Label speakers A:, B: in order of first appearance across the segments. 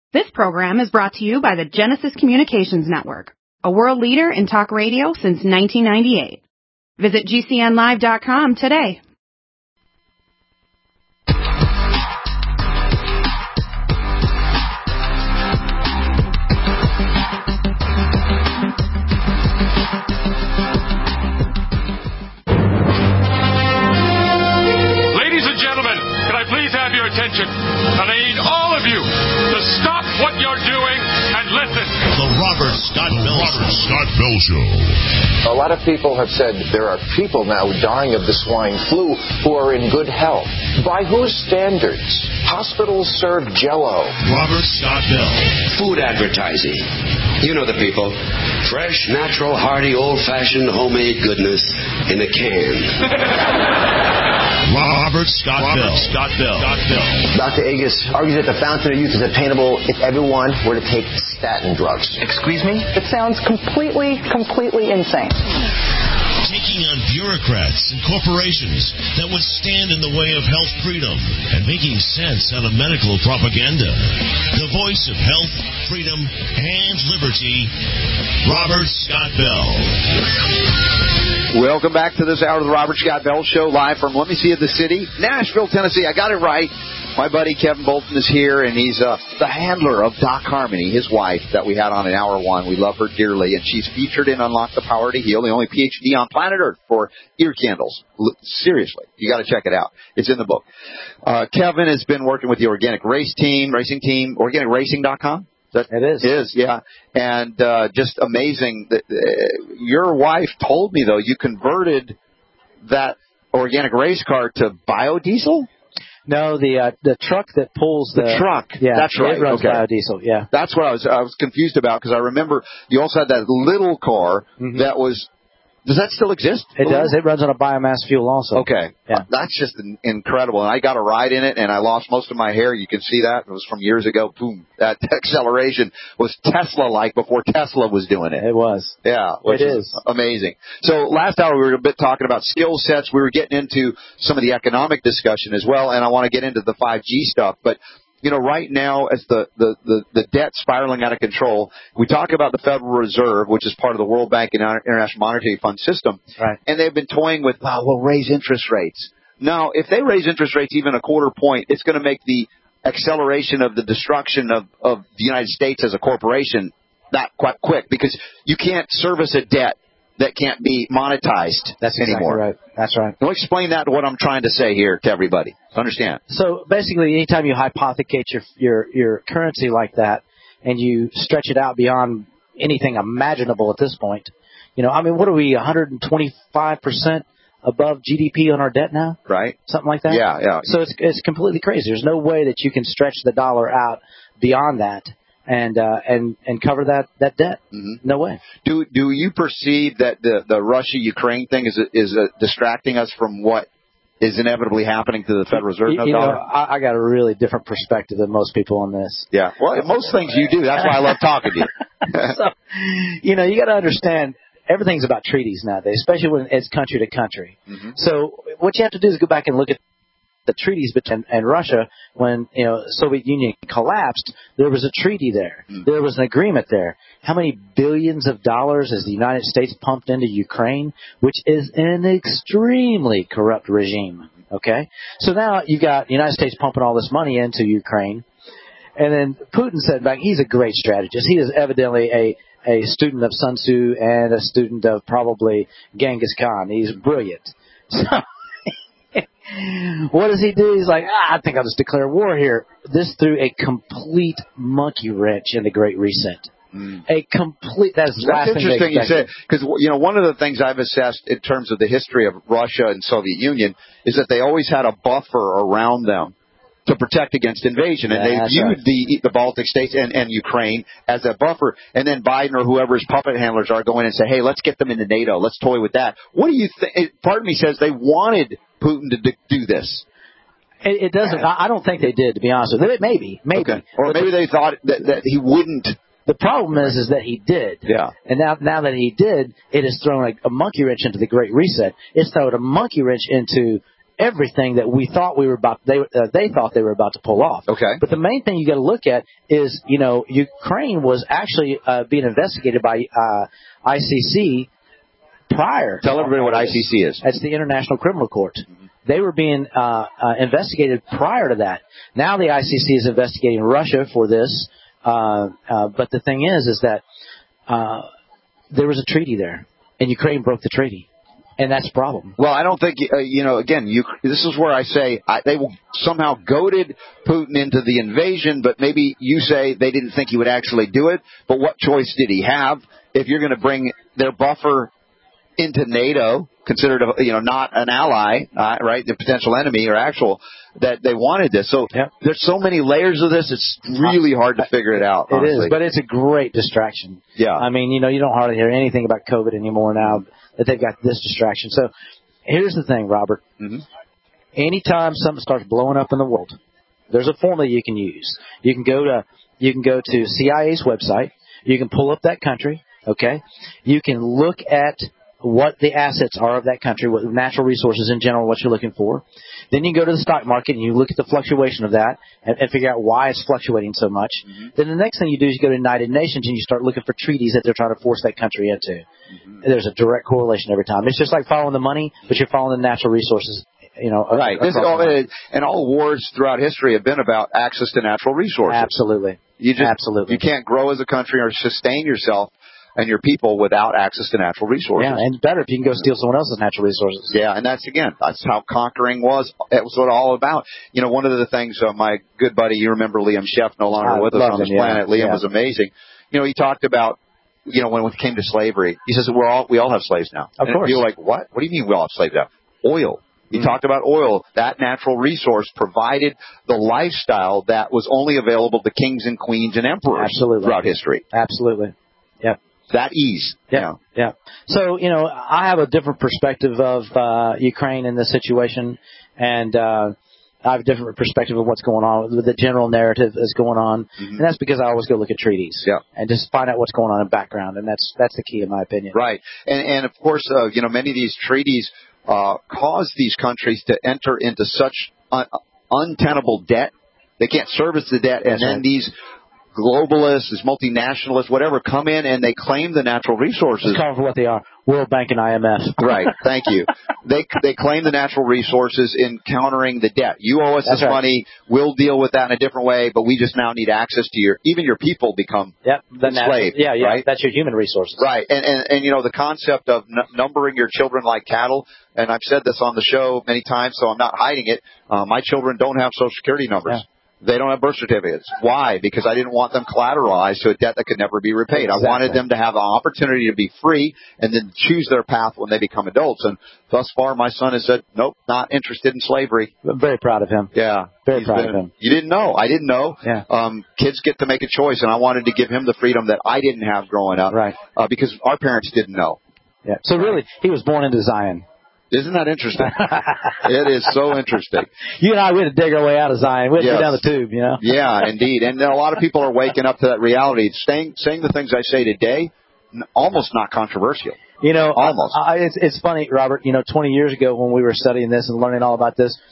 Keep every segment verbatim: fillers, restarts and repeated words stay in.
A: This program is brought to you by the Genesis Communications Network, a world leader in talk radio since nineteen ninety-eight. Visit G C N live dot com today.
B: Ladies and gentlemen, can I please have your attention? And I need all of you to stop what you're doing and listen.
C: The Robert Scott Bell Robert Scott Bell Show.
D: A lot of people have said there are people now dying of the swine flu who are in good health. By whose standards? Hospitals serve Jell-O.
C: Robert Scott Bell.
E: Food advertising. You know the people. Fresh, natural, hearty, old-fashioned, homemade goodness in a can.
C: Robert Scott Robert Bell. Scott Bell. Scott Bell.
F: Doctor Agus argues that the fountain of youth is attainable if everyone were to take statin drugs.
G: Excuse me? It sounds completely, completely insane.
C: Taking on bureaucrats and corporations that would stand in the way of health freedom and making sense out of medical propaganda. The voice of health, freedom, and liberty, Robert Scott Bell.
H: Welcome back to this hour of the Robert Scott Bell Show, live from, let me see, the city, Nashville, Tennessee. I got it right. My buddy Kevin Bolton is here, and he's uh, the handler of Doc Harmony, his wife, that we had on in hour one. We love her dearly, and she's featured in Unlock the Power to Heal, the only P H D on planet Earth for ear candles. L- seriously, you got to check it out. It's in the book. Uh, Kevin has been working with the Organic Race Team, racing team, organic racing dot com. That
I: it is.
H: It is, yeah. And uh, just amazing. That, uh, your wife told me, though, you converted that organic race car to biodiesel?
I: No, the uh, the truck that pulls the,
H: the truck.
I: Yeah,
H: that's right.
I: It runs
H: okay.
I: biodiesel. Yeah,
H: that's what I was. I was confused about because I remember you also had that little car mm-hmm. that was. Does that still exist?
I: It does. It runs on a biomass fuel also.
H: Okay.
I: Yeah.
H: That's just incredible. And I got a ride in it, and I lost most of my hair. You can see that. It was from years ago. Boom. That acceleration was Tesla-like before Tesla was doing it.
I: It was.
H: Yeah. Which
I: it
H: is.
I: is.
H: Amazing. So last hour we were a bit talking about skill sets. We were getting into some of the economic discussion as well, and I want to get into the five G stuff. But you know, right now, as the, the, the, the debt spiraling out of control, we talk about the Federal Reserve, which is part of the World Bank and International Monetary Fund system.
I: Right.
H: And they've been toying with, wow, we'll raise interest rates. Now, if they raise interest rates even a quarter point, it's going to make the acceleration of the destruction of, of the United States as a corporation that quite quick, because you can't service a debt that can't be monetized
I: That's exactly
H: anymore.
I: Right. That's right.
H: Now explain that to what I'm trying to say here to everybody. Understand?
I: So basically, anytime you hypothecate your your your currency like that, and you stretch it out beyond anything imaginable at this point, you know, I mean, what are we, one hundred twenty-five percent above G D P on our debt now?
H: Right.
I: Something like that.
H: Yeah, yeah.
I: So it's it's completely crazy. There's no way that you can stretch the dollar out beyond that. And uh, and and cover that, that debt.
H: Mm-hmm.
I: No way.
H: Do do you perceive that the the Russia Ukraine thing is is uh, distracting us from what is inevitably happening to the Federal Reserve?
I: You, you know, I, I got a really different perspective than most people on this.
H: Yeah. Well, most things you do. That's why I love talking to you.
I: So, you know, you got to understand everything's about treaties nowadays, especially when it's country to country. Mm-hmm. So what you have to do is go back and look at the treaties between and Russia. When, you know, Soviet Union collapsed, there was a treaty there. Mm. There was an agreement there. How many billions of dollars has the United States pumped into Ukraine, which is an extremely corrupt regime? Okay, so now you've got the United States pumping all this money into Ukraine, and then Putin said back, he's a great strategist. He is evidently a a student of Sun Tzu and a student of probably Genghis Khan. He's brilliant. So what does he do? He's like, ah, I think I'll just declare war here. This threw a complete monkey wrench in the Great Reset. Mm. A complete. That's, the
H: that's
I: last
H: interesting
I: thing
H: you said, because you know one of the things I've assessed in terms of the history of Russia and Soviet Union is that they always had a buffer around them to protect against invasion, and
I: yeah,
H: they viewed
I: right.
H: the the Baltic states and, and Ukraine as a buffer. And then Biden or whoever his puppet handlers are go in and say, hey, let's get them into NATO. Let's toy with that. What do you think? Part of me says they wanted Putin to do this.
I: It, it doesn't. I don't think they did, to be honest with you. Maybe, maybe,
H: okay. or maybe they thought that, that he wouldn't.
I: The problem is, is that he did.
H: Yeah.
I: And now, now that he did, it has thrown a, a monkey wrench into the Great Reset. It's thrown a monkey wrench into everything that we thought we were about, they, uh, they thought they were about to pull off.
H: Okay.
I: But the main thing you got to look at is, you know, Ukraine was actually uh, being investigated by uh, I C C prior.
H: Tell everybody what I C C is.
I: That's the International Criminal Court. Mm-hmm. They were being uh, uh, investigated prior to that. Now the I C C is investigating Russia for this. Uh, uh, but the thing is, is that uh, there was a treaty there, and Ukraine broke the treaty. And that's the problem.
H: Well, I don't think, uh, you know, again, you, this is where I say I, they somehow goaded Putin into the invasion, but maybe you say they didn't think he would actually do it. But what choice did he have? If you're going to bring their buffer into NATO, considered, a, you know, not an ally, uh, right, the potential enemy or actual, that they wanted this. So
I: yep.
H: There's so many layers of this, it's really hard to figure it out, honestly.
I: It is, but it's a great distraction.
H: Yeah.
I: I mean, you know, you don't hardly hear anything about COVID anymore now that they've got this distraction. So here's the thing, Robert.
H: Mm-hmm.
I: Anytime something starts blowing up in the world, there's a formula you can use. You can go to you can go to C I A's website. You can pull up that country, okay? You can look at what the assets are of that country, what natural resources in general, what you're looking for. Then you go to the stock market and you look at the fluctuation of that and, and figure out why it's fluctuating so much. Mm-hmm. Then the next thing you do is you go to the United Nations and you start looking for treaties that they're trying to force that country into. Mm-hmm. There's a direct correlation every time. It's just like following the money, but you're following the natural resources. You know,
H: right. This all, and all wars throughout history have been about access to natural resources.
I: Absolutely.
H: You just,
I: Absolutely.
H: You can't grow as a country or sustain yourself and your people without access to natural resources.
I: Yeah, and better if you can go steal someone else's natural resources.
H: Yeah, and that's, again, that's how conquering was. It was what all about. You know, one of the things, uh, my good buddy, you remember Liam Sheff, no longer
I: I
H: with us on
I: him,
H: this
I: yeah.
H: planet. Liam
I: yeah.
H: was amazing. You know, he talked about, you know, when it came to slavery, he says, we're all, we all have slaves now.
I: Of
H: and
I: course.
H: You're like, what? What do you mean we all have slaves now? Oil. He mm-hmm. talked about oil. That natural resource provided the lifestyle that was only available to kings and queens and emperors
I: Absolutely.
H: throughout history.
I: Absolutely. Yep.
H: That ease.
I: Yeah.
H: You know.
I: Yeah. So, you know, I have a different perspective of uh, Ukraine in this situation, and uh, I have a different perspective of what's going on, with the general narrative that's going on, mm-hmm. and that's because I always go look at treaties
H: yeah.
I: and just find out what's going on in the background, and that's that's the key in my opinion.
H: Right. And, and of course, uh, you know, many of these treaties uh, cause these countries to enter into such un- untenable debt. They can't service the debt, and
I: that's
H: then
I: right.
H: these globalists, these multinationalists, whatever, come in and they claim the natural resources.
I: Let's call them for what they are. World Bank and I M F.
H: Right. Thank you. They they claim the natural resources in countering the debt. You owe us
I: That's
H: this
I: right.
H: money. We'll deal with that in a different way, but we just now need access to your, even your people become
I: yep. the
H: enslaved.
I: Yeah, yeah.
H: Right?
I: That's your human resources.
H: Right. And, and, and you know, the concept of n- numbering your children like cattle, and I've said this on the show many times, so I'm not hiding it. Uh, my children don't have Social Security numbers.
I: Yeah.
H: They don't have birth certificates. Why? Because I didn't want them collateralized to a debt that could never be repaid.
I: Exactly.
H: I wanted them to have an opportunity to be free and then choose their path when they become adults. And thus far, my son has said, nope, not interested in slavery.
I: I'm very proud of him.
H: Yeah.
I: Very proud
H: been,
I: of him.
H: You didn't know. I didn't know.
I: Yeah.
H: Um, kids get to make a choice, and I wanted to give him the freedom that I didn't have growing up.
I: Right.
H: Uh, because our parents didn't know.
I: Yeah. So really, he was born into Zion.
H: Isn't that interesting? It is so interesting.
I: You and I, we had to dig our way out of Zion. We had
H: yes.
I: to go down the tube, you know?
H: Yeah, indeed. And a lot of people are waking up to that reality. Saying, saying the things I say today, almost not controversial.
I: You know,
H: almost.
I: I, I, it's, it's funny, Robert, you know, twenty years ago when we were studying this and learning all about this,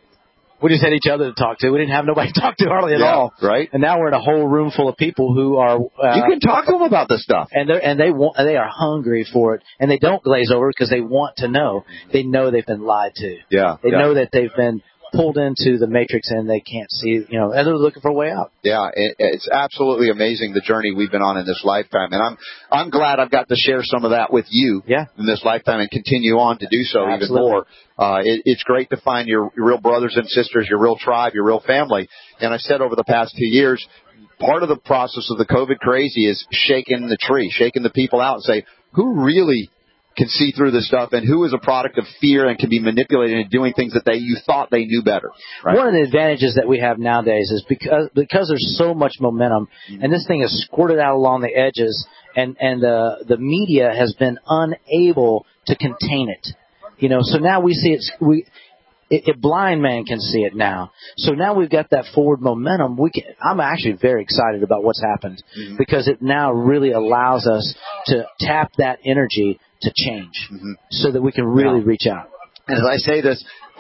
I: we just had each other to talk to. We didn't have nobody to talk to hardly at
H: yeah,
I: all.
H: Right.
I: And now we're in a whole room full of people who are. Uh,
H: you can talk to them about this stuff.
I: And they and they want they are hungry for it, and they don't glaze over because they want to know. They know they've been lied to.
H: Yeah.
I: They
H: yeah.
I: know that they've been pulled into the matrix and they can't see, you know, and they're looking for a way out.
H: Yeah, it, it's absolutely amazing the journey we've been on in this lifetime, and I'm I'm glad I've got to share some of that with you
I: yeah.
H: in this lifetime and continue on to do so
I: Absolutely.
H: even more. Uh, it, it's great to find your, your real brothers and sisters, your real tribe, your real family. And I've said over the past two years, part of the process of the COVID crazy is shaking the tree, shaking the people out and say, who really can see through this stuff and who is a product of fear and can be manipulated into doing things that they you thought they knew better. Right?
I: One of the advantages that we have nowadays is because because there's so much momentum mm-hmm. and this thing is squirted out along the edges and and uh, the media has been unable to contain it. You know, so now we see it. We it, it blind man can see it now. So now we've got that forward momentum. We can. I'm actually very excited about what's happened mm-hmm. because it now really allows us to tap that energy to change mm-hmm. so that we can really
H: yeah.
I: reach out.
H: And as I say this,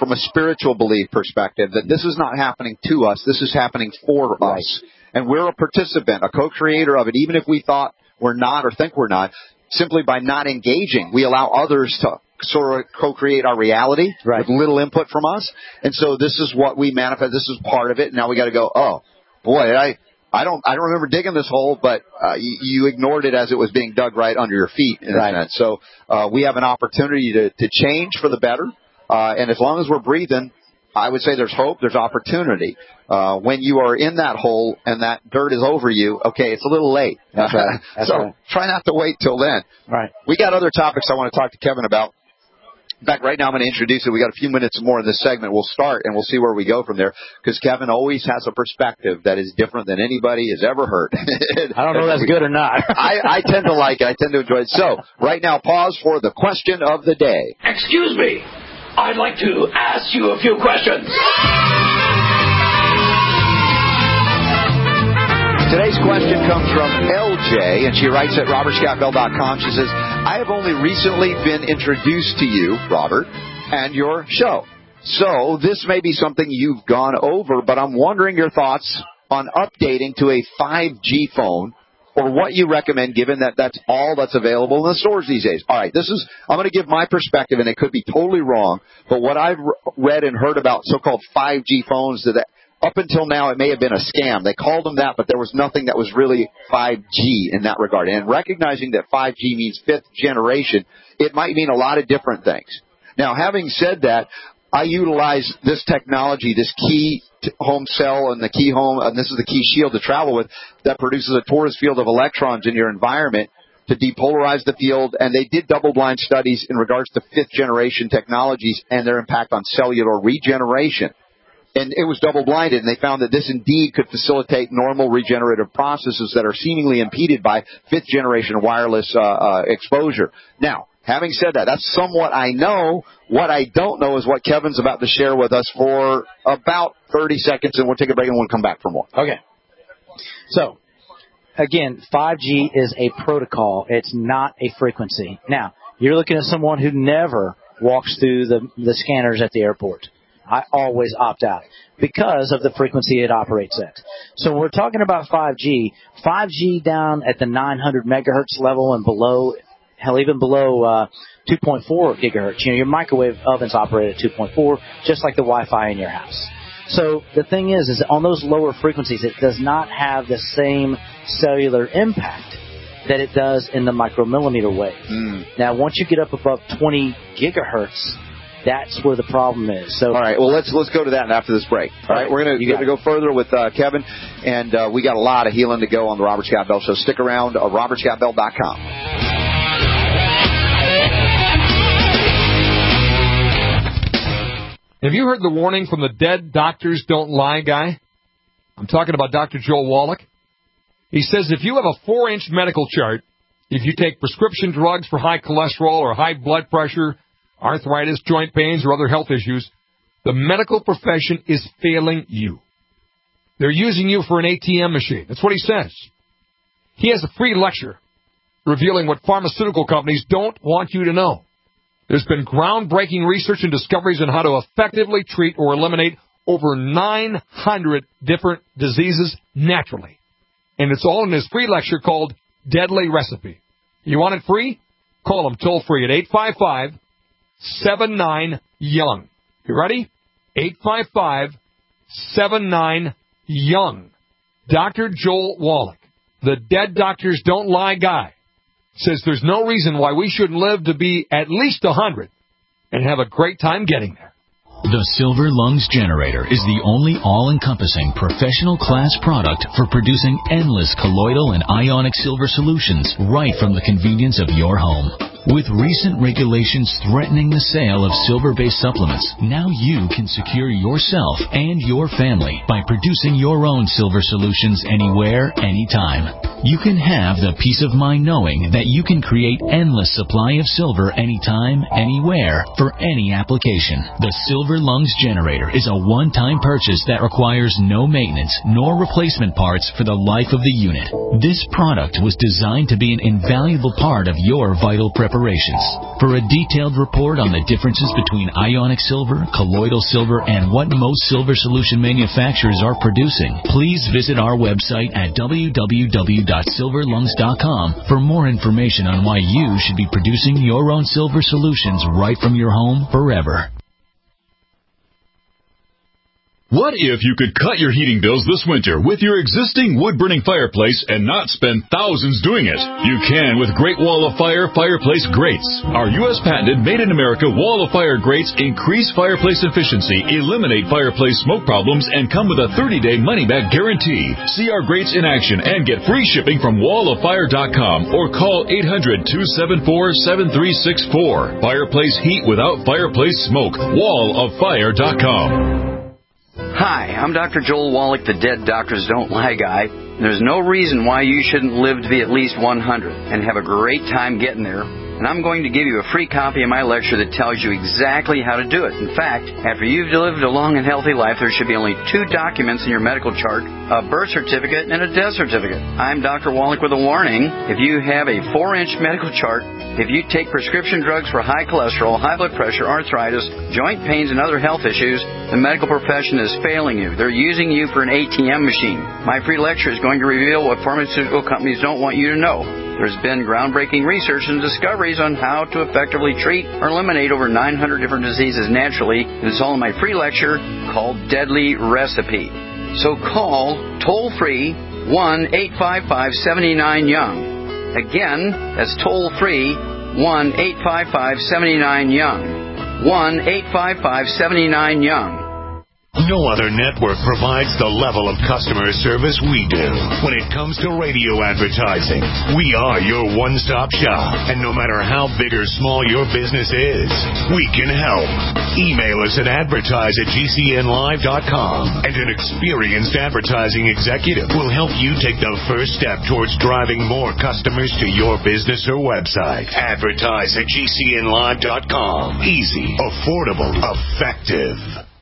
H: from a spiritual belief perspective, that this is not happening to us. This is happening for right. us. And we're a participant, a co-creator of it, even if we thought we're not or think we're not. Simply by not engaging, we allow others to sort of co-create our reality right. with little input from us. And so this is what we manifest. This is part of it. Now we got to go, oh, boy, I I don't I don't remember digging this hole, but uh, you, you ignored it as it was being dug right under your feet in right. a sense. So uh, we have an opportunity to, to change for the better. Uh, and as long as we're breathing, I would say there's hope, there's opportunity. Uh, when you are in that hole and that dirt is over you, okay, it's a little late.
I: That's right. That's
H: so
I: right.
H: try not to wait till then.
I: Right.
H: We got other topics I want to talk to Kevin about. In fact, right now I'm going to introduce it. We got a few minutes more in this segment. We'll start and we'll see where we go from there, because Kevin always has a perspective that is different than anybody has ever heard.
I: I don't know if that's good or not.
H: I, I tend to like it. I tend to enjoy it. So right now, pause for the question of the day.
J: Excuse me. I'd like to ask you a few questions.
H: Today's question comes from L J, and she writes at robert scott bell dot com. She says, I have only recently been introduced to you, Robert, and your show. So this may be something you've gone over, but I'm wondering your thoughts on updating to a five G phone, or what you recommend, given that that's all that's available in the stores these days. All right, this is, I'm going to give my perspective, and it could be totally wrong, but what I've read and heard about so-called five G phones, that up until now it may have been a scam. They called them that, but there was nothing that was really five G in that regard. And recognizing that five G means fifth generation, it might mean a lot of different things. Now, having said that, I utilize this technology, this key home cell and the key home, and this is the key shield to travel with, that produces a torus field of electrons in your environment to depolarize the field. And they did double-blind studies in regards to fifth-generation technologies and their impact on cellular regeneration. And it was double-blinded, and they found that this indeed could facilitate normal regenerative processes that are seemingly impeded by fifth-generation wireless uh, uh, exposure. Now, having said that, that's somewhat I know. What I don't know is what Kevin's about to share with us for about thirty seconds, and we'll take a break and we'll come back for more.
I: Okay. So, again, five G is a protocol. It's not a frequency. Now, you're looking at someone who never walks through the, the scanners at the airport. I always opt out because of the frequency it operates at. So when we're talking about five G, five G down at the nine hundred megahertz level and below, hell, even below uh, two point four gigahertz. You know, your microwave ovens operate at two point four, just like the Wi-Fi in your house. So the thing is, is on those lower frequencies, it does not have the same cellular impact that it does in the micromillimeter wave. Mm. Now, once you get up above twenty gigahertz, that's where the problem is. So,
H: all right. Well, let's let's go to that after this break. All right, we're going to go further with uh, Kevin, and uh, we got a lot of healing to go on the Robert Scott Bell Show. Stick around, uh, robert scott bell dot com.
B: Have you heard the warning from the Dead Doctors Don't Lie guy? I'm talking about Doctor Joel Wallach. He says if you have a four-inch medical chart, if you take prescription drugs for high cholesterol or high blood pressure, arthritis, joint pains, or other health issues, the medical profession is failing you. They're using you for an A T M machine. That's what he says. He has a free lecture revealing what pharmaceutical companies don't want you to know. There's been groundbreaking research and discoveries on how to effectively treat or eliminate over nine hundred different diseases naturally. And it's all in his free lecture called Deadly Recipe. You want it free? Call him toll free at eight five five, seven nine, young. You ready? eight five five, seven nine, young. Doctor Joel Wallach, the Dead Doctors Don't Lie guy, says there's no reason why we shouldn't live to be at least one hundred and have a great time getting there.
K: The Silver Lungs Generator is the only all-encompassing professional class product for producing endless colloidal and ionic silver solutions right from the convenience of your home. With recent regulations threatening the sale of silver-based supplements, now you can secure yourself and your family by producing your own silver solutions anywhere, anytime. you can have the peace of mind knowing that you can create endless supply of silver anytime, anywhere, for any application. The Silver Lungs Generator is a one-time purchase that requires no maintenance nor replacement parts for the life of the unit. This product was designed to be an invaluable part of your vital preparations. For a detailed report on the differences between ionic silver, colloidal silver, and what most silver solution manufacturers are producing, please visit our website at w w w dot silver lungs dot com for more information on why you should be producing your own silver solutions right from your home forever.
L: What if you could cut your heating bills this winter with your existing wood-burning fireplace and not spend thousands doing it? You can with Great Wall of Fire Fireplace Grates. Our U S patented made-in-America Wall of Fire grates increase fireplace efficiency, eliminate fireplace smoke problems, and come with a thirty-day money-back guarantee. See our grates in action and get free shipping from wall of fire dot com or call eight hundred, two seven four, seven three six four. Fireplace heat without fireplace smoke. wall of fire dot com.
M: Hi, I'm Doctor Joel Wallach, the Dead Doctors Don't Lie guy. There's no reason why you shouldn't live to be at least one hundred and have a great time getting there. And I'm going to give you a free copy of my lecture that tells you exactly how to do it. In fact, after you've lived a long and healthy life, there should be only two documents in your medical chart, a birth certificate and a death certificate. I'm Doctor Wallach with a warning. If you have a four-inch medical chart, if you take prescription drugs for high cholesterol, high blood pressure, arthritis, joint pains, and other health issues, the medical profession is failing you. They're using you for an A T M machine. My free lecture is going to reveal what pharmaceutical companies don't want you to know. There's been groundbreaking research and discoveries on how to effectively treat or eliminate over nine hundred different diseases naturally. And it's all in my free lecture called Deadly Recipe. So call toll-free one eight five five, seven nine, young. Again, that's toll-free one eight five five, seven nine, young. one eight five five, seven nine, young.
C: No other network provides the level of customer service we do. When it comes to radio advertising, we are your one-stop shop. And no matter how big or small your business is, we can help. Email us at advertise at g c n live dot com, and an experienced advertising executive will help you take the first step towards driving more customers to your business or website. Advertise at g c n live dot com. Easy, affordable, effective.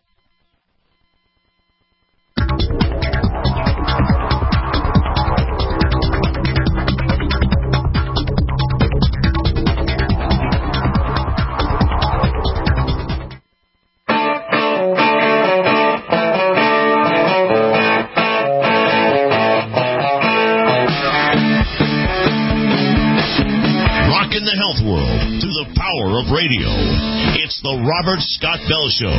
C: Rockin' the health world through the power of radio. It's the Robert Scott Bell Show.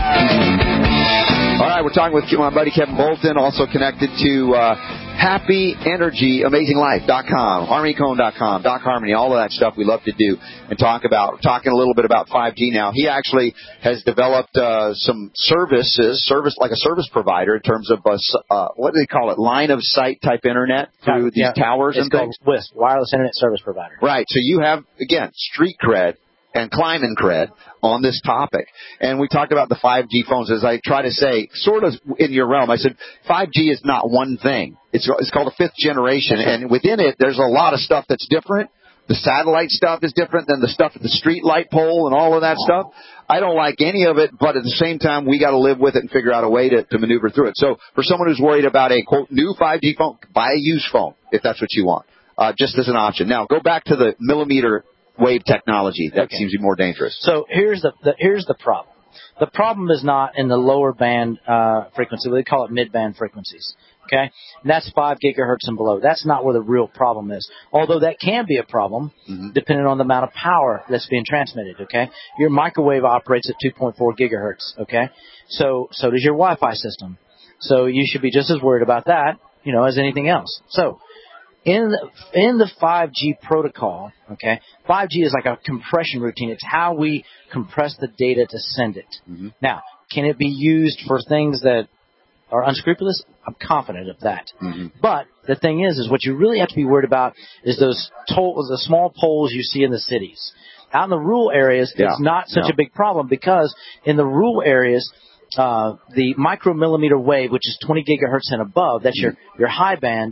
H: All right, we're talking with my buddy Kevin Bolton, also connected to uh, Happy Energy Amazing Life dot com, Harmony Cone dot com, Doc Harmony, all of that stuff we love to do and talk about. Talking a little bit about five G now. He actually has developed uh, some services, service like a service provider in terms of, uh, uh, what do they call it, line of sight type internet through these
I: yeah,
H: towers
I: it's
H: and things?
I: Called WISP, Wireless Internet Service Provider.
H: Right, so you have, again, street cred and climbing cred on this topic. And we talked about the five G phones. As I try to say, sort of in your realm, I said five G is not one thing. It's it's called a fifth generation, and within it, there's a lot of stuff that's different. The satellite stuff is different than the stuff at the street light pole and all of that stuff. I don't like any of it, but at the same time, we got to live with it and figure out a way to, to maneuver through it. So for someone who's worried about a, quote, new five G phone, buy a used phone if that's what you want, uh, just as an option. Now, go back to the millimeter wave technology. That okay. seems to be more dangerous.
I: So here's the, the here's the problem. The problem is not in the lower band uh, frequency. They call it mid-band frequencies. Okay, and that's five gigahertz and below. That's not where the real problem is. Although that can be a problem, mm-hmm. depending on the amount of power that's being transmitted. Okay, your microwave operates at two point four gigahertz. Okay, so so does your Wi-Fi system. So you should be just as worried about that, you know, as anything else. So in the, in the five G protocol, okay, five G is like a compression routine. It's how we compress the data to send it. Mm-hmm. Now, can it be used for things that are unscrupulous? I'm confident of that. Mm-hmm. But the thing is, is what you really have to be worried about is those toll, the small poles you see in the cities. Out in the rural areas, yeah. it's not such yeah. a big problem because in the rural areas, uh, the micromillimeter wave, which is twenty gigahertz and above, that's mm-hmm. your, your high band,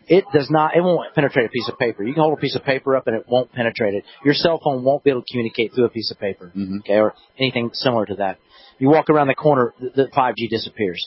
I: it does not, it won't penetrate a piece of paper. You can hold a piece of paper up and it won't penetrate it. Your cell phone won't be able to communicate through a piece of paper,
H: mm-hmm.
I: okay, or anything similar to that. You walk around the corner, the, the five G disappears.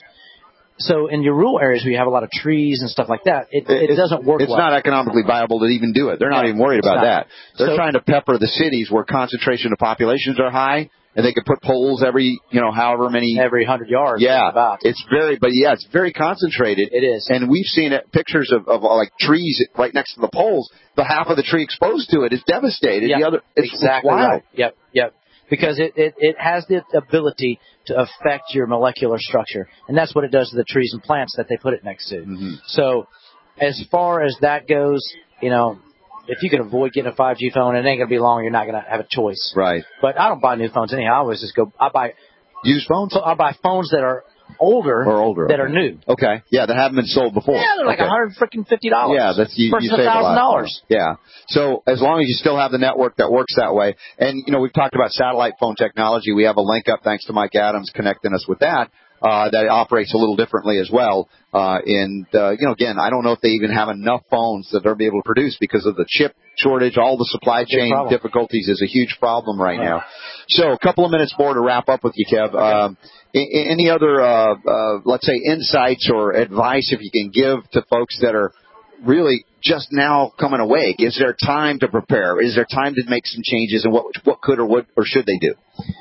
I: So in your rural areas where you have a lot of trees and stuff like that, it, it, it doesn't work
H: It's
I: well.
H: not economically viable to even do it. They're not
I: No,
H: even worried about
I: not.
H: that. They're
I: So,
H: trying to pepper the cities where concentration of populations are high, and they could put poles every, you know, however many.
I: Every hundred yards.
H: Yeah.
I: About.
H: It's very, but yeah, it's very concentrated.
I: It is.
H: And we've seen it, pictures of, of like trees right next to the poles. The half of the tree exposed to it is devastated.
I: Yep.
H: The other, it's,
I: exactly
H: it's wild.
I: right. Yep, yep. Because it, it, it has the ability to affect your molecular structure. And that's what it does to the trees and plants that they put it next to.
H: Mm-hmm.
I: So as far as that goes, you know, if you can avoid getting a five G phone, it ain't going to be long. You're not going to have a choice.
H: Right.
I: But I don't buy new phones anyhow. I always just go, I buy
H: used phones.
I: I buy phones that are older
H: or older
I: that
H: okay.
I: are new.
H: Okay. Yeah, that haven't been sold before.
I: Yeah, they're like a
H: okay.
I: hundred freaking fifty dollars.
H: Yeah, that's you,
I: versus
H: you save
I: a thousand dollars.
H: Yeah. So as long as you still have the network that works that way, and you know we've talked about satellite phone technology. We have a link up thanks to Mike Adams connecting us with that. Uh, that operates a little differently as well. Uh, and, uh, you know, again, I don't know if they even have enough phones that they'll be able to produce because of the chip shortage. All the supply chain difficulties is a huge problem right now. So a couple of minutes more to wrap up with you, Kev.
I: Okay.
H: Um, any other, uh, uh, let's say, insights or advice if you can give to folks that are really just now coming awake? Is there time to prepare? Is there time to make some changes? And what what could or what or should they do?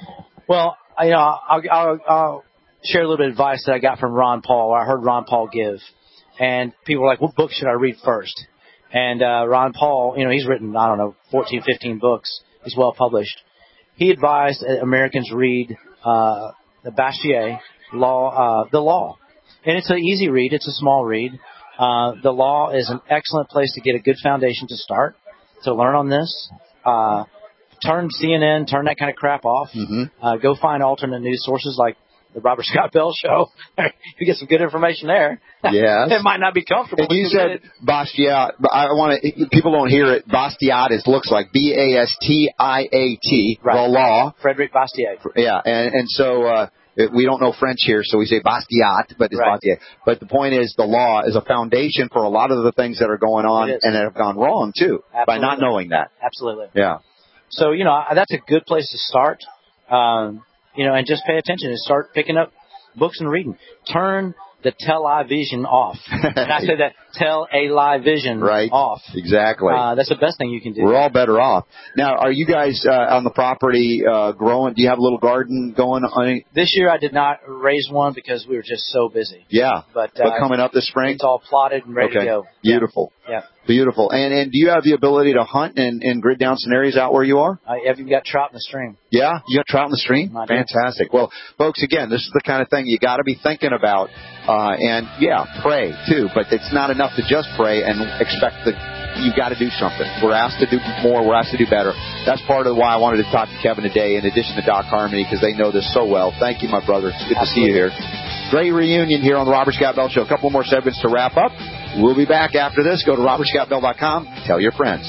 I: Well, you know, I'll, I'll, I'll share a little bit of advice that I got from Ron Paul, or I heard Ron Paul give. And people were like, what book should I read first? And uh, Ron Paul, you know, he's written, I don't know, fourteen, fifteen books. He's well published. He advised Americans read uh, the Bastiat Law, uh, The Law. And it's an easy read. It's a small read. Uh, the Law is an excellent place to get a good foundation to start, to learn on this. Uh, turn C N N, turn that kind of crap off.
H: Mm-hmm.
I: Uh, go find alternate news sources like the Robert Scott Bell Show. You get some good information there.
H: Yes.
I: It might not be comfortable.
H: And you said Bastiat, but I want to, people don't hear it. Bastiat is, looks like B A S T I A T,
I: right.
H: The Law.
I: Frederick Bastiat.
H: Yeah, and, and so, uh, we don't know French here, so we say Bastiat, but it's
I: right.
H: Bastiat. But the point is, the law is a foundation for a lot of the things that are going on and that have gone wrong, too,
I: Absolutely.
H: by not knowing that.
I: Absolutely.
H: Yeah.
I: So, you know, that's a good place to start, um, you know, and just pay attention and start picking up books and reading. Turn the television off. And I say that television
H: right.
I: off.
H: Exactly.
I: Uh, that's the best thing you can do.
H: We're all better off. Now, are you guys uh, on the property uh, growing? Do you have a little garden going on?
I: This year I did not raise one because we were just so busy.
H: Yeah.
I: But, uh,
H: but coming up this spring?
I: It's all plotted and ready
H: okay.
I: to go.
H: Beautiful.
I: Yeah.
H: Beautiful. And and do you have the ability to hunt and, and grid down some areas out where you are?
I: I have you got trout in the stream.
H: Yeah? You got trout in the stream?
I: I
H: Fantastic. Do. Well, folks, again, this is the kind of thing you got to be thinking about. Uh, and, yeah, pray, too. But it's not enough to just pray and expect that you've got to do something. We're asked to do more. We're asked to do better. That's part of why I wanted to talk to Kevin today, in addition to Doc Harmony, because they know this so well. Thank you, my brother. It's good Absolutely. to see you here. Great reunion here on the Robert Scott Bell Show. A couple more segments to wrap up. We'll be back after this. Go to robert scott bell dot com. Tell your friends.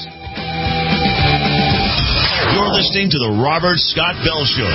C: You're listening to the Robert Scott Bell Show.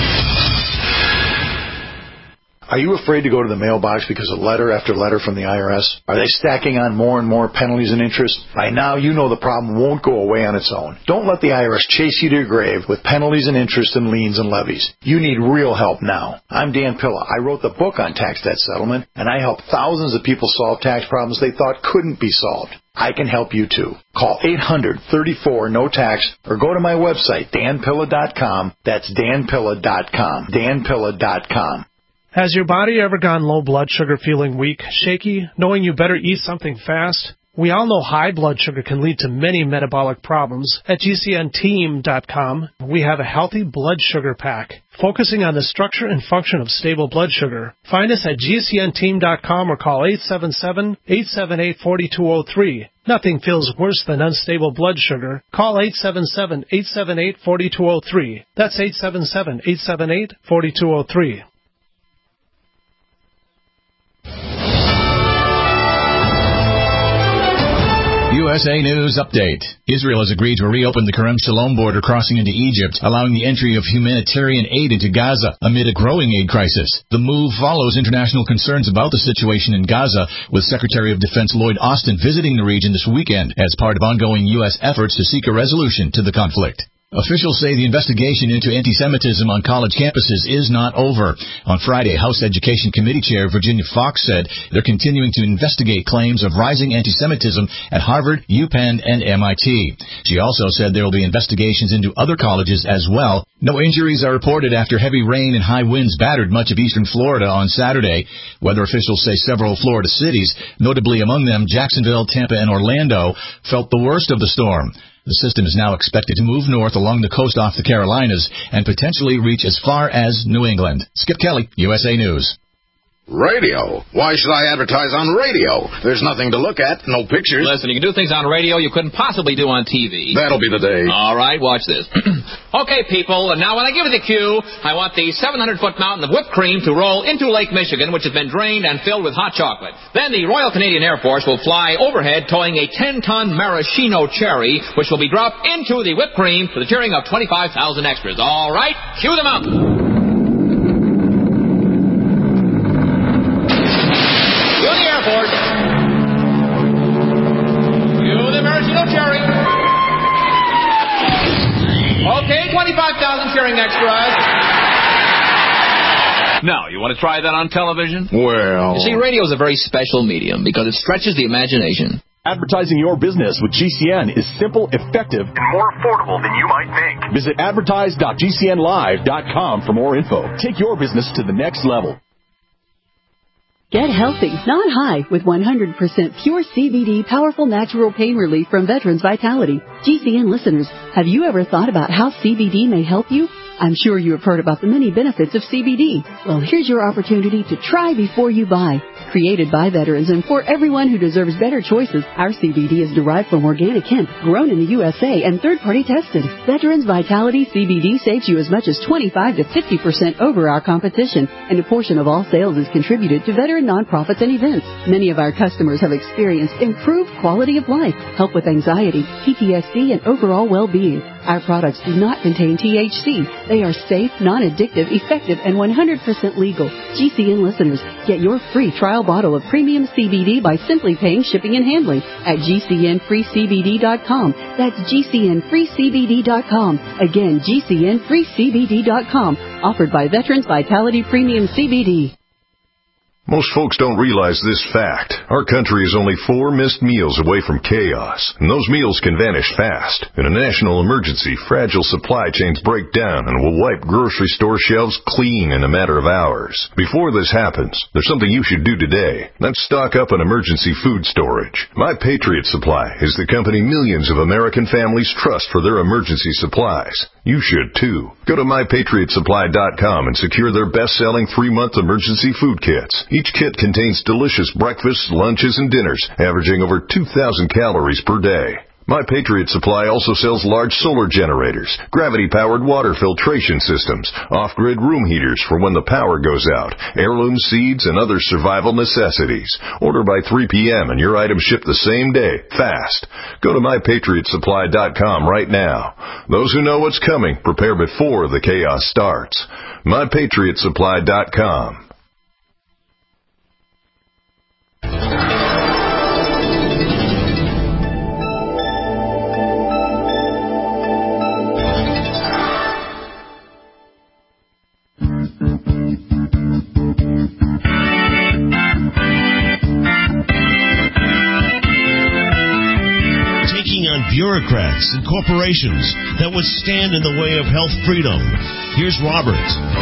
N: Are you afraid to go to the mailbox because of letter after letter from the I R S? Are they stacking on more and more penalties and interest? By now, you know the problem won't go away on its own. Don't let the I R S chase you to your grave with penalties and interest and liens and levies. You need real help now. I'm Dan Pilla. I wrote the book on tax debt settlement, and I help thousands of people solve tax problems they thought couldn't be solved. I can help you too. Call eight hundred, thirty-four, no tax or go to my website, dan pilla dot com. That's dan pilla dot com. dan pilla dot com.
O: Has your body ever gone low blood sugar, feeling weak, shaky, knowing you better eat something fast? We all know high blood sugar can lead to many metabolic problems. At G C N team dot com, we have a healthy blood sugar pack, focusing on the structure and function of stable blood sugar. Find us at G C N team dot com or call eight seven seven, eight seven eight, four two zero three. Nothing feels worse than unstable blood sugar. Call eight seven seven, eight seven eight, four two zero three. That's eight seven seven, eight seven eight, four two zero three.
P: You
K: S A News Update. Israel has agreed to reopen the Kerem Shalom border crossing into Egypt, allowing the entry of humanitarian aid into Gaza amid a growing aid crisis. The move follows international concerns about the situation in Gaza, with Secretary of Defense Lloyd Austin visiting the region this weekend as part of ongoing U S efforts to seek a resolution to the conflict. Officials say the investigation into anti-Semitism on college campuses is not over. On Friday, House Education Committee Chair Virginia Fox said they're continuing to investigate claims of rising anti-Semitism at Harvard, UPenn, and M I T. She also said there will be investigations into other colleges as well. No injuries are reported after heavy rain and high winds battered much of eastern Florida on Saturday. Weather officials say several Florida cities, notably among them Jacksonville, Tampa, and Orlando, felt the worst of the storm. The system is now expected to move north along the coast off the Carolinas and potentially reach as far as New England. Skip Kelly, U S A News.
P: Radio? Why should I advertise on radio? There's nothing to look at, no pictures.
Q: Listen, you can do things on radio you couldn't possibly do on T V.
P: That'll be the day.
Q: All right, watch this. Okay, people, now when I give you the cue, I want the seven hundred foot mountain of whipped cream to roll into Lake Michigan, which has been drained and filled with hot chocolate. Then the Royal Canadian Air Force will fly overhead towing a ten ton maraschino cherry, which will be dropped into the whipped cream for the cheering of twenty-five thousand extras. All right, cue them up. Okay, twenty-five thousand cheering extras. Now, you want to try that on television?
P: Well...
Q: You see, radio is a very special medium because it stretches the imagination.
R: Advertising your business with G C N is simple, effective, and more affordable than you might think. Visit advertise dot G C N live dot com for more info. Take your business to the next level.
S: Get healthy, not high, with one hundred percent pure C B D powerful natural pain relief from Veterans Vitality. G C N listeners, have you ever thought about how C B D may help you? I'm sure you have heard about the many benefits of C B D. Well, here's your opportunity to try before you buy. Created by veterans and for everyone who deserves better choices, our C B D is derived from organic hemp, grown in the U S A, and third-party tested. Veterans Vitality C B D saves you as much as twenty-five to fifty percent over our competition, and a portion of all sales is contributed to veteran nonprofits and events. Many of our customers have experienced improved quality of life, help with anxiety, P T S D, and overall well-being. Our products do not contain T H C. They are safe, non-addictive, effective, and one hundred percent legal. G C N listeners, get your free trial bottle of premium C B D by simply paying shipping and handling at G C N free C B D dot com. That's G C N free C B D dot com. Again, G C N free C B D dot com. Offered by Veterans Vitality Premium C B D.
T: Most folks don't realize this fact. Our country is only four missed meals away from chaos, and those meals can vanish fast. In a national emergency, fragile supply chains break down and will wipe grocery store shelves clean in a matter of hours. Before this happens, there's something you should do today. That's stock up on emergency food storage. My Patriot Supply is the company millions of American families trust for their emergency supplies. You should too. Go to my patriot supply dot com and secure their best-selling three-month emergency food kits. Each kit contains delicious breakfasts, lunches, and dinners, averaging over two thousand calories per day. My Patriot Supply also sells large solar generators, gravity-powered water filtration systems, off-grid room heaters for when the power goes out, heirloom seeds, and other survival necessities. Order by three p.m. and your items ship the same day, fast. Go to my patriot supply dot com right now. Those who know what's coming, prepare before the chaos starts. my patriot supply dot com.
C: Bureaucrats and corporations that would stand in the way of health freedom. Here's Robert.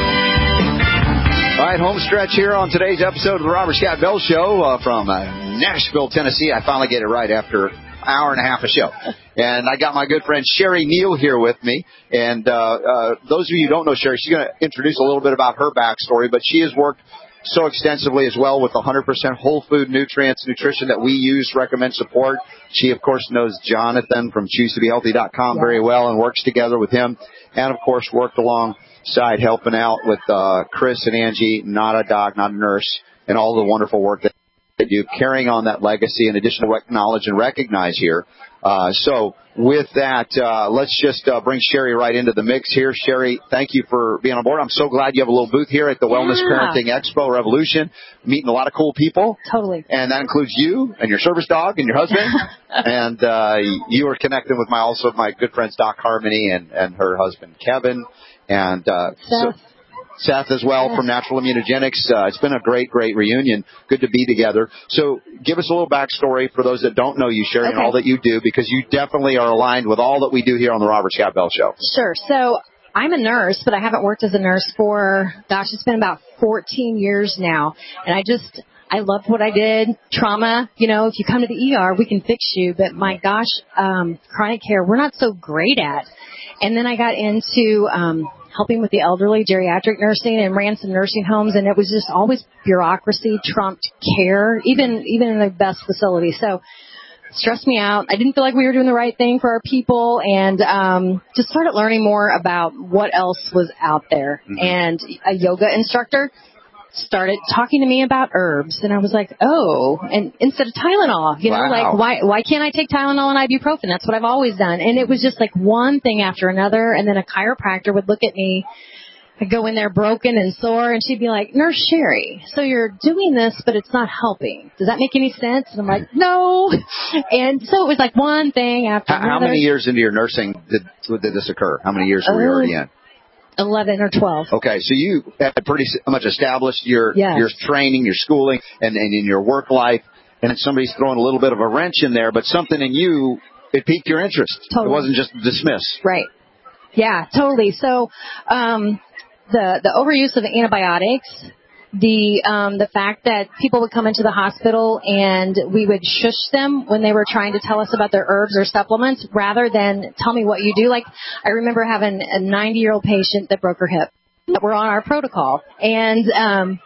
H: All right, home stretch here on today's episode of the Robert Scott Bell Show uh, from uh, Nashville, Tennessee. I finally get it right after an hour and a half of show. And I got my good friend Sherry Neal here with me. And uh, uh, those of you who don't know Sherry, she's going to introduce a little bit about her backstory, but she has worked so extensively as well with one hundred percent whole food nutrients, nutrition that we use, recommend, support. She, of course, knows Jonathan from choose to be healthy dot com very well and works together with him. And, of course, worked alongside helping out with uh, Chris and Angie, not a doc, not a nurse, and all the wonderful work that you, carrying on that legacy in addition to what acknowledge and recognize here. Uh, so with that, uh, let's just uh, bring Sherry right into the mix here. Sherry, thank you for being on board. I'm so glad you have a little booth here at the Wellness
U: Yeah.
H: Parenting Expo Revolution, meeting a lot of cool people.
U: Totally.
H: And that includes you and your service dog and your husband. And uh, you are connecting with my also my good friends Doc Harmony and, and her husband Kevin. And uh, so Seth as well from Natural Immunogenics. Uh, it's been a great, great reunion. Good to be together. So give us a little backstory for those that don't know you, Sherry,
U: Okay.
H: and all that you do, because you definitely are aligned with all that we do here on the Robert Scott Bell Show.
U: Sure. So I'm a nurse, but I haven't worked as a nurse for, gosh, it's been about fourteen years now. And I just, I loved what I did. Trauma, you know, if you come to the E R, we can fix you. But my gosh, um, chronic care, we're not so great at. And then I got into um, helping with the elderly, geriatric nursing, and ran some nursing homes. And it was just always bureaucracy trumped care, even even in the best facilities. So stressed me out. I didn't feel like we were doing the right thing for our people, and um, just started learning more about what else was out there. Mm-hmm. And a yoga instructor started talking to me about herbs, and I was like, oh, and instead of Tylenol, you know, Wow. like why why can't I take Tylenol and ibuprofen? That's what I've always done. And it was just like one thing after another, and then a chiropractor would look at me. I'd go in there broken and sore, and she'd be like, Nurse Sherry, so you're doing this, but it's not helping. Does that make any sense? And I'm like, no. And so it was like one thing after
H: How,
U: another.
H: how many years into your nursing did, did this occur? How many years were you
U: Uh,
H: already in?
U: eleven or twelve.
H: Okay, so you had pretty much established your
U: Yes.
H: your training, your schooling, and, and in your work life, and then somebody's throwing a little bit of a wrench in there, but something in you, it piqued your interest.
U: Totally.
H: It wasn't just dismiss.
U: Right. Yeah, totally. So um, the the overuse of antibiotics, the um, the fact that people would come into the hospital and we would shush them when they were trying to tell us about their herbs or supplements rather than tell me what you do. Like I remember having a ninety-year-old patient that broke her hip that were on our protocol. And um,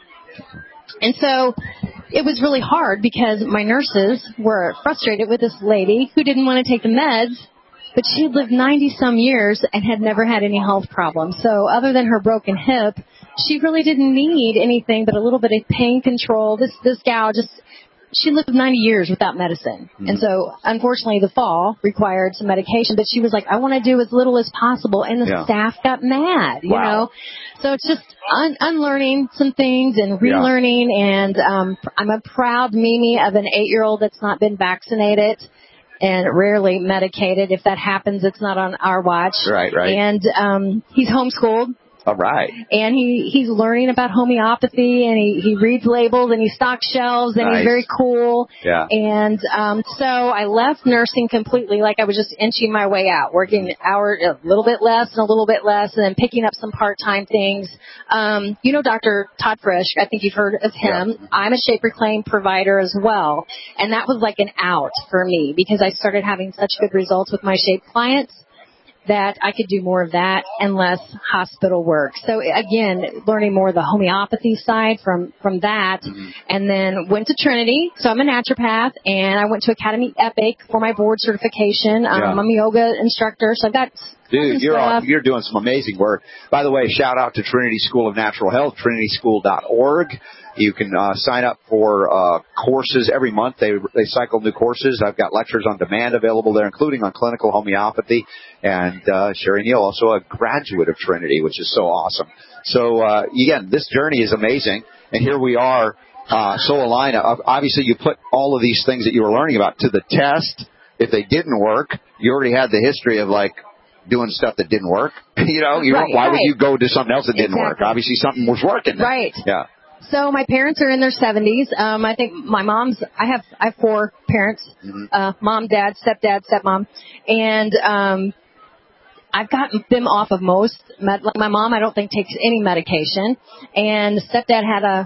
U: and so it was really hard because my nurses were frustrated with this lady who didn't want to take the meds, but she had lived ninety-some years and had never had any health problems. So other than her broken hip, she really didn't need anything but a little bit of pain control. This this gal just, she lived ninety years without medicine. Mm-hmm. And so, unfortunately, the fall required some medication. But she was like, I want to do as little as possible. And the Yeah. staff got mad, you Wow. know. So it's just un- unlearning some things and relearning. Yeah. And um, I'm a proud Mimi of an eight-year-old that's not been vaccinated and rarely medicated. If that happens, it's not on our watch.
H: Right, right.
U: And um, he's homeschooled.
H: All right.
U: And he, he's learning about homeopathy, and he, he reads labels, and he stocks shelves, and
H: Nice.
U: he's very cool.
H: Yeah.
U: And um, so I left nursing completely, like I was just inching my way out, working an hour, a little bit less and a little bit less, and then picking up some part-time things. Um, you know Doctor Todd Frisch, I think you've heard of him. Yeah. I'm a Shape Reclaim provider as well. And that was like an out for me because I started having such good results with my Shape clients that I could do more of that and less hospital work. So again, learning more of the homeopathy side from, from that, mm-hmm. and then went to Trinity. So I'm a naturopath, and I went to Academy Epic for my board certification. Um, yeah. I'm a yoga instructor, so I've got
H: Dude, you're all, you're doing some amazing work. By the way, shout out to Trinity School of Natural Health, trinity school dot org. You can uh, sign up for uh, courses every month. They they cycle new courses. I've got lectures on demand available there, including on clinical homeopathy. And uh, Sherry Neal, also a graduate of Trinity, which is so awesome. So, uh, again, this journey is amazing. And here we are, uh, so aligned. Obviously, you put all of these things that you were learning about to the test. If they didn't work, you already had the history of, like, doing stuff that didn't work. You know, you
U: right,
H: why
U: right.
H: would you go to something else that didn't
U: exactly.
H: work? Obviously, something was working. Then.
U: Right.
H: Yeah.
U: So my parents are in their seventies. Um, I think my mom's, I have, I have four parents, mm-hmm. uh, mom, dad, stepdad, stepmom. And, um, I've gotten them off of most, med- like my mom, I don't think takes any medication. And stepdad had a,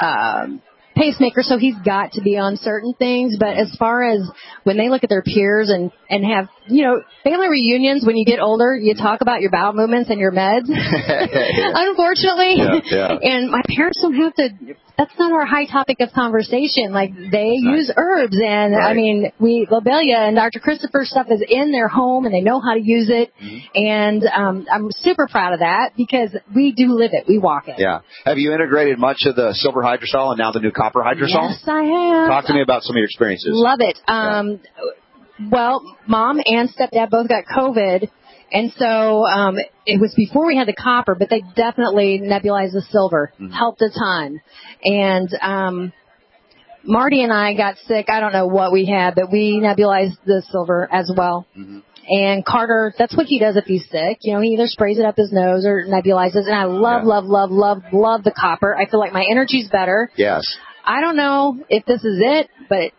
U: um, pacemaker, so he's got to be on certain things. But as far as when they look at their peers and, and have, you know, family reunions, when you get older, you talk about your bowel movements and your meds, unfortunately.
H: Yeah, yeah.
U: And my parents don't have to that's not our high topic of conversation. Like, they
H: Right.
U: use herbs, and
H: Right.
U: I mean, we Lobelia and Doctor Christopher stuff is in their home, and they know how to use it.
H: Mm-hmm.
U: And um, I'm super proud of that because we do live it, we walk it.
H: Yeah. Have you integrated much of the silver hydrosol and now the new copper hydrosol?
U: Yes, I have.
H: Talk to me about some of your experiences.
U: Love it. Um, Well, Mom and Stepdad both got COVID, and so um, it was before we had the copper, but they definitely nebulized the silver.
H: Mm-hmm.
U: Helped a ton. And um, Marty and I got sick. I don't know what we had, but we nebulized the silver as well.
H: Mm-hmm.
U: And Carter, that's what he does if he's sick. You know, he either sprays it up his nose or nebulizes. And I love,
H: Yeah.
U: love, love, love, love the copper. I feel like my energy's better.
H: Yes.
U: I don't know if this is it, but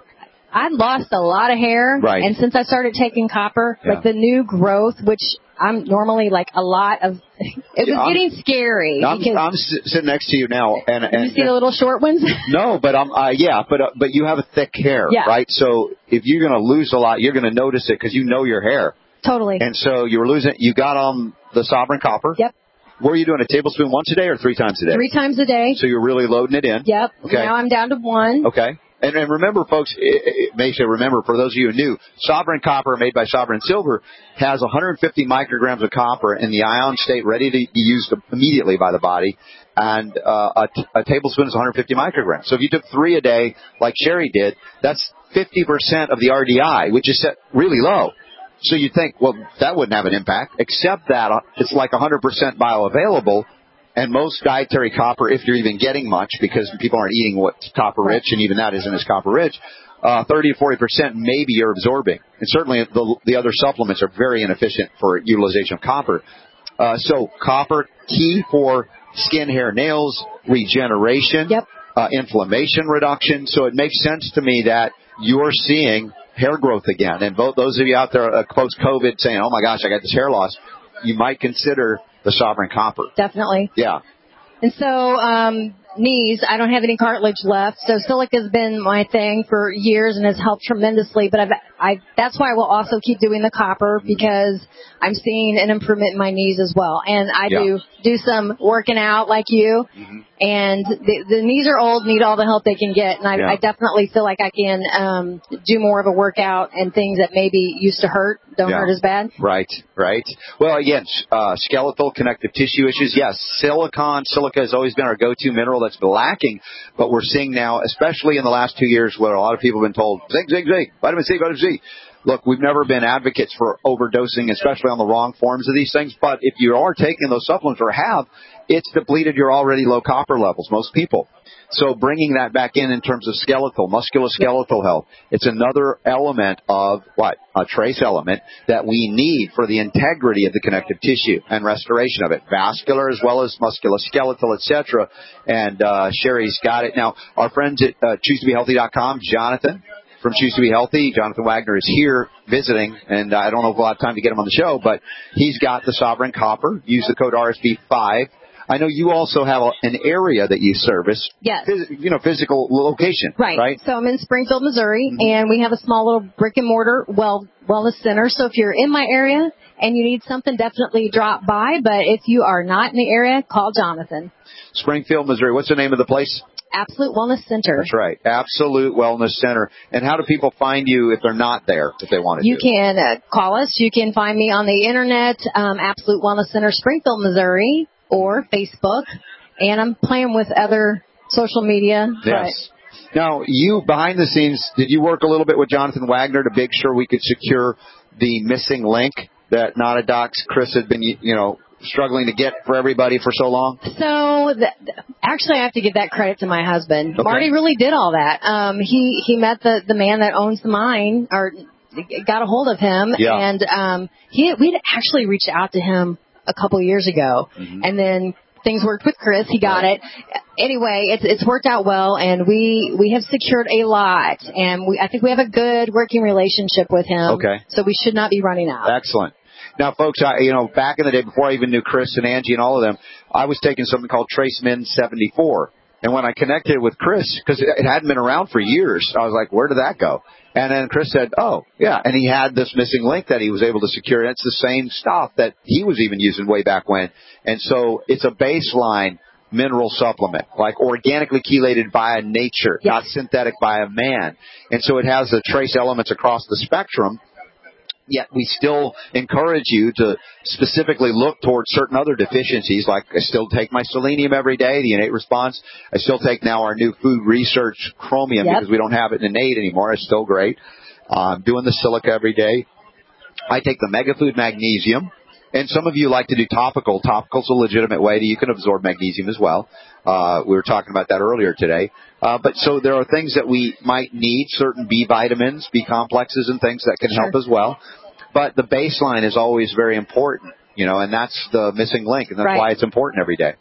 U: I lost a lot of hair.
H: Right.
U: And since I started taking copper,
H: Yeah.
U: like the new growth, which I'm normally like a lot of, it was
H: Yeah, I'm-
U: getting scary.
H: I'm,
U: because
H: I'm s- sitting next to you now, and, and
U: you see the little short ones?
H: no, but I'm uh, yeah, but uh, but you have a thick hair,
U: Yeah.
H: right? So if you're going to lose a lot, you're going to notice it because you know your hair.
U: Totally.
H: And so you were losing. You got on the Sovereign Copper.
U: Yep.
H: Were you doing a tablespoon once a day or three times a day?
U: Three times a day.
H: So you're really loading it in.
U: Yep.
H: Okay.
U: Now I'm down to one.
H: Okay. And, and remember, folks, it, it makes you remember, for those of you who knew, Sovereign Copper made by Sovereign Silver has one hundred fifty micrograms of copper in the ion state ready to be used immediately by the body. And uh, a, t- a tablespoon is one hundred fifty micrograms. So if you took three a day, like Sherry did, that's fifty percent of the R D I, which is set really low. So you think, well, that wouldn't have an impact, except that it's like one hundred percent bioavailable. And most dietary copper, if you're even getting much, because people aren't eating what's copper rich, and even that isn't as copper rich, uh, thirty to forty percent maybe you're absorbing. And certainly the, the other supplements are very inefficient for utilization of copper. Uh, so copper, key for skin, hair, nails, regeneration,
U: yep.
H: uh, inflammation reduction. So it makes sense to me that you're seeing hair growth again. And both those of you out there uh, post-COVID saying, oh my gosh, I got this hair loss, you might consider the Sovereign Copper.
U: Definitely.
H: Yeah.
U: And so, um, knees, I don't have any cartilage left. So silica's been my thing for years and has helped tremendously. But I've, I, that's why I will also keep doing the copper, because I'm seeing an improvement in my knees as well. And I
H: Yeah.
U: do do some working out like you.
H: Mm-hmm.
U: And the, the knees are old, need all the help they can get. And I,
H: Yeah.
U: I definitely feel like I can um, do more of a workout, and things that maybe used to hurt don't
H: Yeah.
U: hurt as bad.
H: Right, right. Well, again, uh, skeletal connective tissue issues. Yes, silicon, silica has always been our go-to mineral that's been lacking, but we're seeing now, especially in the last two years, where a lot of people have been told, zinc, zinc, zinc, vitamin C, vitamin C. Look, we've never been advocates for overdosing, especially on the wrong forms of these things, but if you are taking those supplements or have, it's depleted your already low copper levels, most people. So bringing that back in in terms of skeletal, musculoskeletal health, it's another element of what? A trace element that we need for the integrity of the connective tissue and restoration of it, vascular as well as musculoskeletal, et cetera. And uh, Sherry's got it. Now, our friends at uh, choose to be healthy dot com, Jonathan from Choose to Be Healthy, Jonathan Wagner, is here visiting, and I don't know if we'll have time to get him on the show, but he's got the Sovereign Copper. Use the code R S B five. I know you also have a, an area that you service.
U: Yes.
H: Phys- you know, physical location.
U: Right.
H: Right.
U: So I'm in Springfield, Missouri,
H: Mm-hmm.
U: and we have a small little brick and mortar well wellness center. So if you're in my area and you need something, definitely drop by. But if you are not in the area, call Jonathan.
H: Springfield, Missouri. What's the name of the place?
U: Absolute Wellness Center.
H: That's right. Absolute Wellness Center. And how do people find you if they're not there, if they want to
U: You
H: do?
U: can uh, call us. You can find me on the internet, um, Absolute Wellness Center, Springfield, Missouri, or Facebook. And I'm playing with other social media.
H: Yes. Now, you, behind the scenes, did you work a little bit with Jonathan Wagner to make sure we could secure the missing link that Not a Doc's Chris had been, you know, struggling to get for everybody for so long?
U: So, the, actually, I have to give that credit to my husband.
H: Okay.
U: Marty really did all that. Um, he he met the the man that owns the mine, or got a hold of him,
H: Yeah.
U: and um, he we'd actually reached out to him a couple years ago,
H: Mm-hmm.
U: and then things worked with Chris. He got it. Anyway, it's it's worked out well, and we we have secured a lot, and we I think we have a good working relationship with him.
H: Okay.
U: So we should not be running out.
H: Excellent. Now, folks, I, you know, back in the day, before I even knew Chris and Angie and all of them, I was taking something called Trace Min seventy-four. And when I connected with Chris, because it, it hadn't been around for years, I was like, where did that go? And then Chris said, oh, yeah. And he had this missing link that he was able to secure. And it's the same stuff that he was even using way back when. And so it's a baseline mineral supplement, like organically chelated by nature,
U: yes.
H: not synthetic by a man. And so it has the trace elements across the spectrum. Yet we still encourage you to specifically look towards certain other deficiencies, like I still take my selenium every day, the innate response. I still take now our new food research chromium yep. because we don't have it in innate anymore. It's still great. I'm uh, doing the silica every day. I take the mega food magnesium. And some of you like to do topical. Topical's a legitimate way that you can absorb magnesium as well. Uh, we were talking about that earlier today. Uh, but so there are things that we might need, certain B vitamins, B complexes and things that can sure. help as well. But the baseline is always very important, you know, and that's the missing link. And that's
U: right.
H: why it's important every day.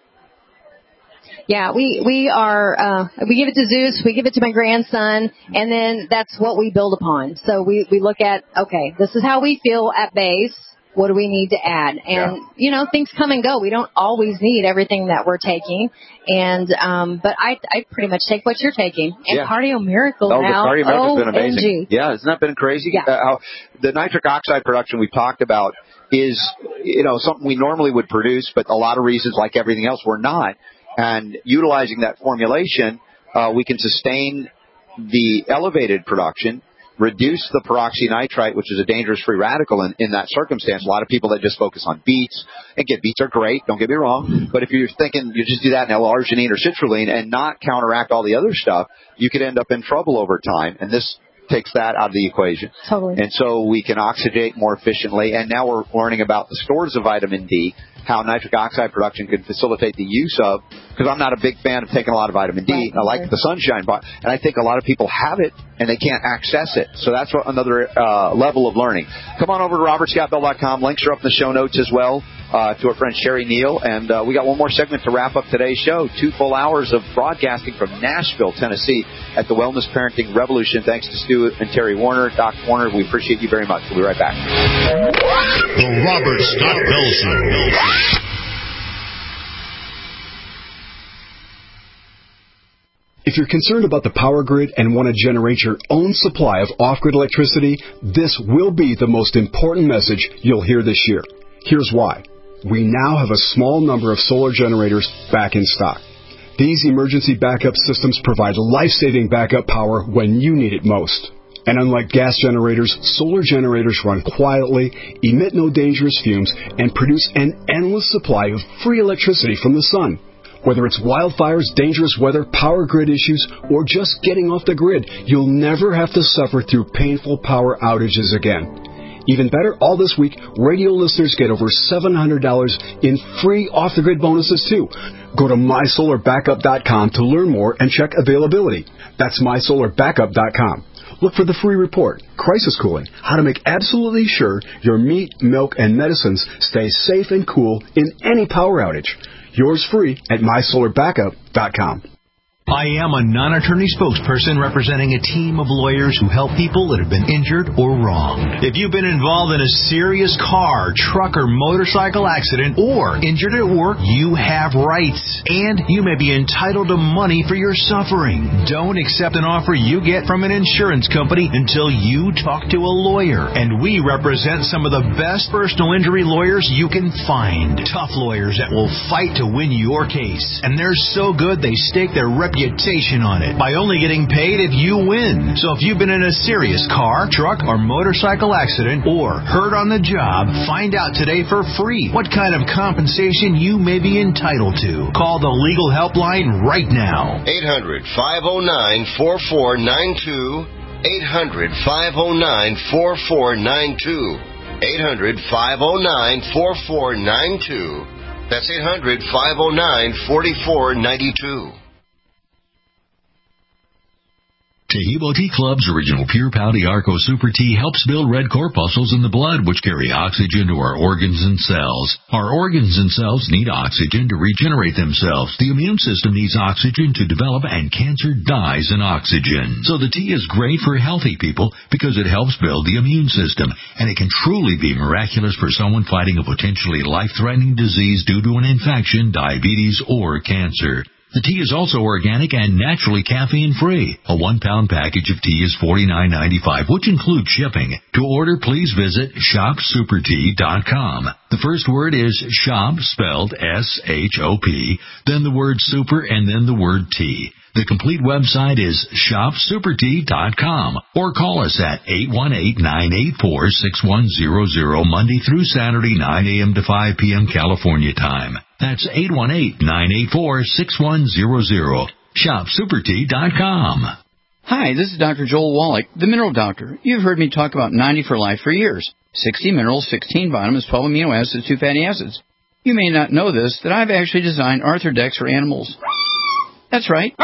U: Yeah, we, we are, uh, we give it to Zeus, we give it to my grandson, and then that's what we build upon. So we, we look at, okay, this is how we feel at base. What do we need to add? And, yeah. you know, things come and go. We don't always need everything that we're taking. And, um, but I, I pretty much take what you're taking. And
H: yeah.
U: Cardio Miracle
H: oh,
U: now.
H: The Cardio Miracle's been amazing.
U: O M G.
H: Yeah, hasn't that been crazy?
U: Yeah.
H: Uh, how the nitric oxide production we've talked about is, you know, something we normally would produce, but a lot of reasons, like everything else, we're not. And utilizing that formulation, uh, we can sustain the elevated production, reduce the peroxynitrite, which is a dangerous free radical in, in that circumstance. A lot of people that just focus on beets, and get beets are great, don't get me wrong, but if you're thinking you just do that in L-arginine or citrulline and not counteract all the other stuff, you could end up in trouble over time, and this takes that out of the equation.
U: Totally.
H: And so we can oxidate more efficiently, and now we're learning about the stores of vitamin D, how nitric oxide production can facilitate the use of, because I'm not a big fan of taking a lot of vitamin D. Right. I like the sunshine, but, and I think a lot of people have it and they can't access it. So that's what, another uh, level of learning. Come on over to robert scott bell dot com. Links are up in the show notes as well uh, to our friend Sherry Neal. And uh, we got one more segment to wrap up today's show. Two full hours of broadcasting from Nashville, Tennessee at the Wellness Parenting Revolution. Thanks to Stu and Terry Warner. Doc Warner, we appreciate you very much. We'll be right back.
C: The Robert Scott Bell Show.
A: If you're concerned about the power grid and want to generate your own supply of off-grid electricity, this will be the most important message you'll hear this year. Here's why. We now have a small number of solar generators back in stock. These emergency backup systems provide life-saving backup power when you need it most. And unlike gas generators, solar generators run quietly, emit no dangerous fumes, and produce an endless supply of free electricity from the sun. Whether it's wildfires, dangerous weather, power grid issues, or just getting off the grid, you'll never have to suffer through painful power outages again. Even better, all this week, radio listeners get over seven hundred dollars in free off-the-grid bonuses, too. Go to my solar backup dot com to learn more and check availability. That's my solar backup dot com. Look for the free report, Crisis Cooling, how to make absolutely sure your meat, milk, and medicines stay safe and cool in any power outage. Yours free at my solar backup dot com.
V: I am a non-attorney spokesperson representing a team of lawyers who help people that have been injured or wronged. If you've been involved in a serious car, truck, or motorcycle accident or injured at work, you have rights, and you may be entitled to money for your suffering. Don't accept an offer you get from an insurance company until you talk to a lawyer, and we represent some of the best personal injury lawyers you can find. Tough lawyers that will fight to win your case, and they're so good they stake their reputation reputation on it by only getting paid if you win. So if you've been in a serious car, truck, or motorcycle accident or hurt on the job, find out today for free what kind of compensation you may be entitled to. Call the legal helpline right now.
C: eight hundred, five oh nine, four four nine two. eight hundred, five oh nine, four four nine two. eight hundred, five oh nine, four four nine two. That's eight hundred, five oh nine, four four nine two.
K: Tahibo Tea Club's original Pure Pau Arco Super Tea helps build red corpuscles in the blood, which carry oxygen to our organs and cells. Our organs and cells need oxygen to regenerate themselves. The immune system needs oxygen to develop, and cancer dies in oxygen. So the tea is great for healthy people because it helps build the immune system, and it can truly be miraculous for someone fighting a potentially life-threatening disease due to an infection, diabetes, or cancer. The tea is also organic and naturally caffeine-free. A one-pound package of tea is forty-nine ninety-five, which includes shipping. To order, please visit shop super tea dot com. The first word is shop, spelled S H O P, then the word super, and then the word tea. The complete website is shop super tea dot com, or call us at eight one eight, nine eight four, six one zero zero Monday through Saturday, nine a.m. to five p.m. California time. That's eight one eight, nine eight four, six one zero zero. shop super tea dot com.
M: Hi, this is Doctor Joel Wallach, the Mineral Doctor. You've heard me talk about ninety for Life for years. sixty minerals, sixteen vitamins, twelve amino acids, two fatty acids. You may not know this, that I've actually designed Arthrodex for animals. That's right.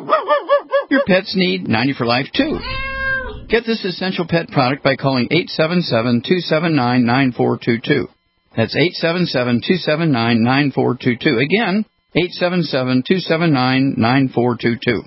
M: Your pets need ninety for Life, too. Get this essential pet product by calling eight seven seven, two seven nine, nine four two two. That's eight seven seven, two seven nine, nine four two two. Again, eight seven seven, two seven nine, nine four two two.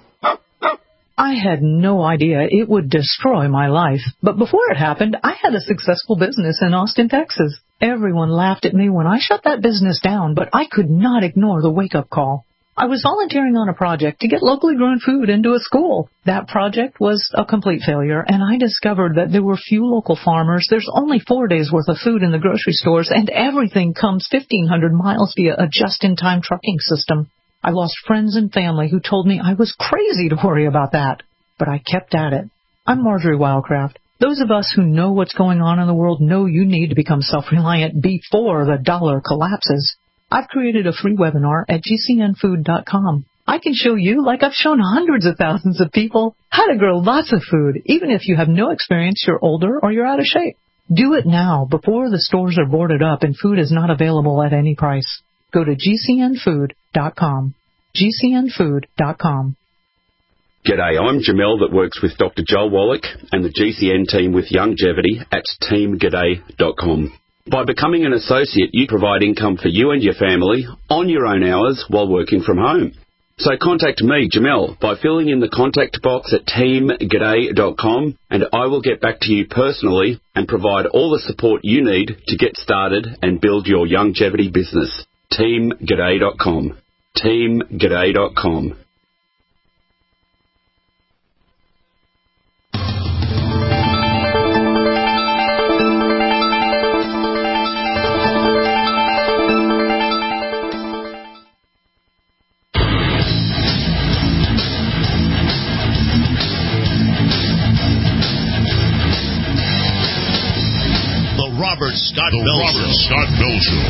D: I had no idea it would destroy my life. But before it happened, I had a successful business in Austin, Texas. Everyone laughed at me when I shut that business down, but I could not ignore the wake-up call. I was volunteering on a project to get locally grown food into a school. That project was a complete failure, and I discovered that there were few local farmers. There's only four days' worth of food in the grocery stores, and everything comes fifteen hundred miles via a just-in-time trucking system. I lost friends and family who told me I was crazy to worry about that, but I kept at it. I'm Marjorie Wildcraft. Those of us who know what's going on in the world know you need to become self-reliant before the dollar collapses. I've created a free webinar at G C N food dot com. I can show you, like I've shown hundreds of thousands of people, how to grow lots of food, even if you have no experience, you're older, or you're out of shape. Do it now, before the stores are boarded up and food is not available at any price. Go to G C N food dot com. G C N food dot com.
E: G'day, I'm Jamel that works with Doctor Joel Wallach and the G C N team with Longevity at team g'day dot com. By becoming an associate, you provide income for you and your family on your own hours while working from home. So contact me, Jamel, by filling in the contact box at team g'day dot com, and I will get back to you personally and provide all the support you need to get started and build your longevity business. team g'day dot com. team g'day dot com.
C: Robert Scott Bell Robert Scott Bell Show.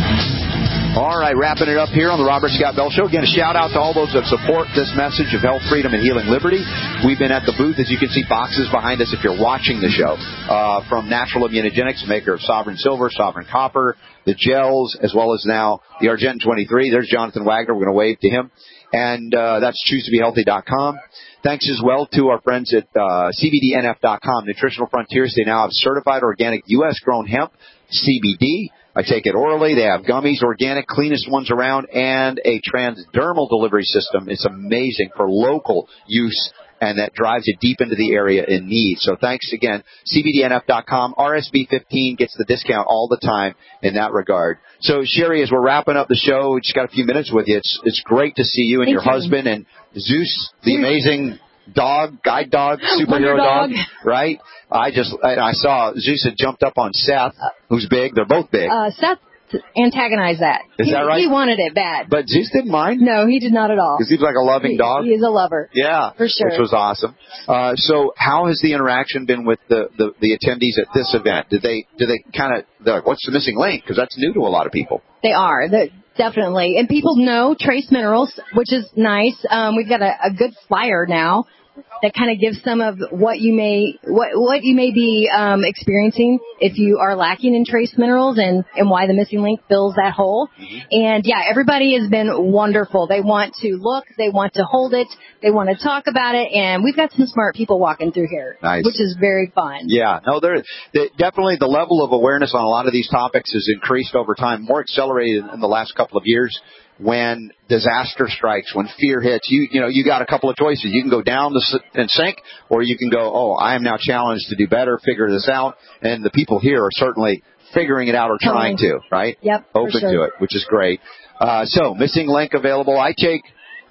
H: All right, wrapping it up here on the Robert Scott Bell Show. Again, a shout out to all those that support this message of health, freedom, and healing liberty. We've been at the booth, as you can see, boxes behind us if you're watching the show, uh, from Natural Immunogenics, maker of Sovereign Silver, Sovereign Copper, the gels, as well as now the Argent twenty-three. There's Jonathan Wagner. We're going to wave to him. And uh, that's choose to be healthy dot com. Thanks as well to our friends at uh, C B D N F dot com. Nutritional Frontiers, they now have certified organic U S grown hemp, C B D. I take it orally. They have gummies, organic, cleanest ones around, and a transdermal delivery system. It's amazing for local use, and that drives it deep into the area in need. So thanks again, C B D N F dot com. R S B fifteen gets the discount all the time in that regard. So, Sherry, as we're wrapping up the show, we just got a few minutes with you. It's it's great to see you and Thank your you. husband and Zeus, the amazing dog, guide dog, superhero dog. dog, right? I just I, I saw Zeus had jumped up on Seth, who's big. They're both big.
U: Uh, Seth antagonized that.
H: Is
U: he,
H: that right?
U: He wanted it bad.
H: But Zeus didn't mind?
U: No, he did not at all.
H: Because he's like a loving
U: he,
H: dog?
U: He is a lover.
H: Yeah.
U: For sure.
H: Which was awesome. Uh, so how has the interaction been with the, the, the attendees at this event? Did they, did they kind of, they're like, what's the missing link? Because that's new to a lot of people.
U: They are. They're, definitely. And people know trace minerals, which is nice. Um, we've got a, a good flyer now that kind of gives some of what you may what what you may be um, experiencing if you are lacking in trace minerals, and, and why the missing link fills that hole. Mm-hmm. And yeah, everybody has been wonderful. They want to look, they want to hold it, they want to talk about it, and we've got some smart people walking through here,
H: nice.
U: Which is very fun.
H: Yeah, no, there definitely the level of awareness on a lot of these topics has increased over time, more accelerated in the last couple of years. When disaster strikes, when fear hits, you you know, you got a couple of choices. You can go down the, and sink, or you can go, oh, I am now challenged to do better, figure this out. And the people here are certainly figuring it out or trying to, right?
U: Yep.
H: Open
U: sure.
H: to it, which is great. Uh, so, missing link available. I take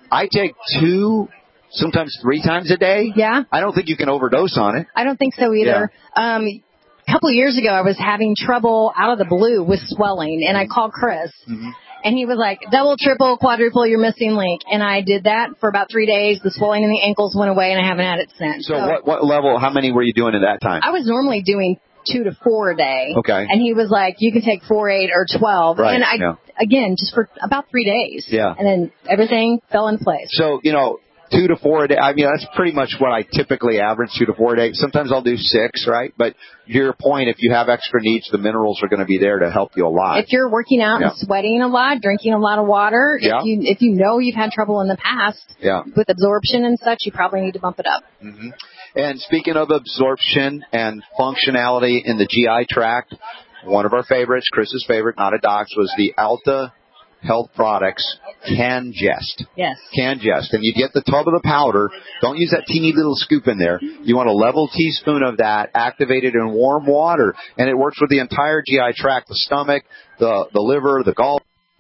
H: I take two, sometimes three times a day.
U: Yeah.
H: I don't think you can overdose on it.
U: I don't think so either. Yeah. Um, a couple of years ago, I was having trouble out of the blue with swelling, and I called Chris. Mm-hmm. And he was like, double, triple, quadruple, your missing link. And I did that for about three days. The swelling in the ankles went away, and I haven't had it since.
H: So, so what, what level, how many were you doing at that time?
U: I was normally doing two to four a day.
H: Okay.
U: And he was like, you can take four, eight, or twelve.
H: Right.
U: And I,
H: yeah.
U: again, just for about three days.
H: Yeah.
U: And then everything fell in place.
H: So, you know, two to four a day. I mean, that's pretty much what I typically average, two to four a day. Sometimes I'll do six, right? But to your point, if you have extra needs, the minerals are going to be there to help you a lot.
U: If you're working out yeah. and sweating a lot, drinking a lot of water,
H: yeah.
U: if you if you know you've had trouble in the past
H: yeah.
U: with absorption and such, you probably need to bump it up.
H: Mm-hmm. And speaking of absorption and functionality in the G I tract, one of our favorites, Chris's favorite, not a doc's, was the Alta Health Products Cangest.
U: Yes.
H: Cangest. And you get the tub of the powder. Don't use that teeny little scoop in there. You want a level teaspoon of that activated in warm water. And it works with the entire G I tract, the stomach, the, the liver, the gallbladder,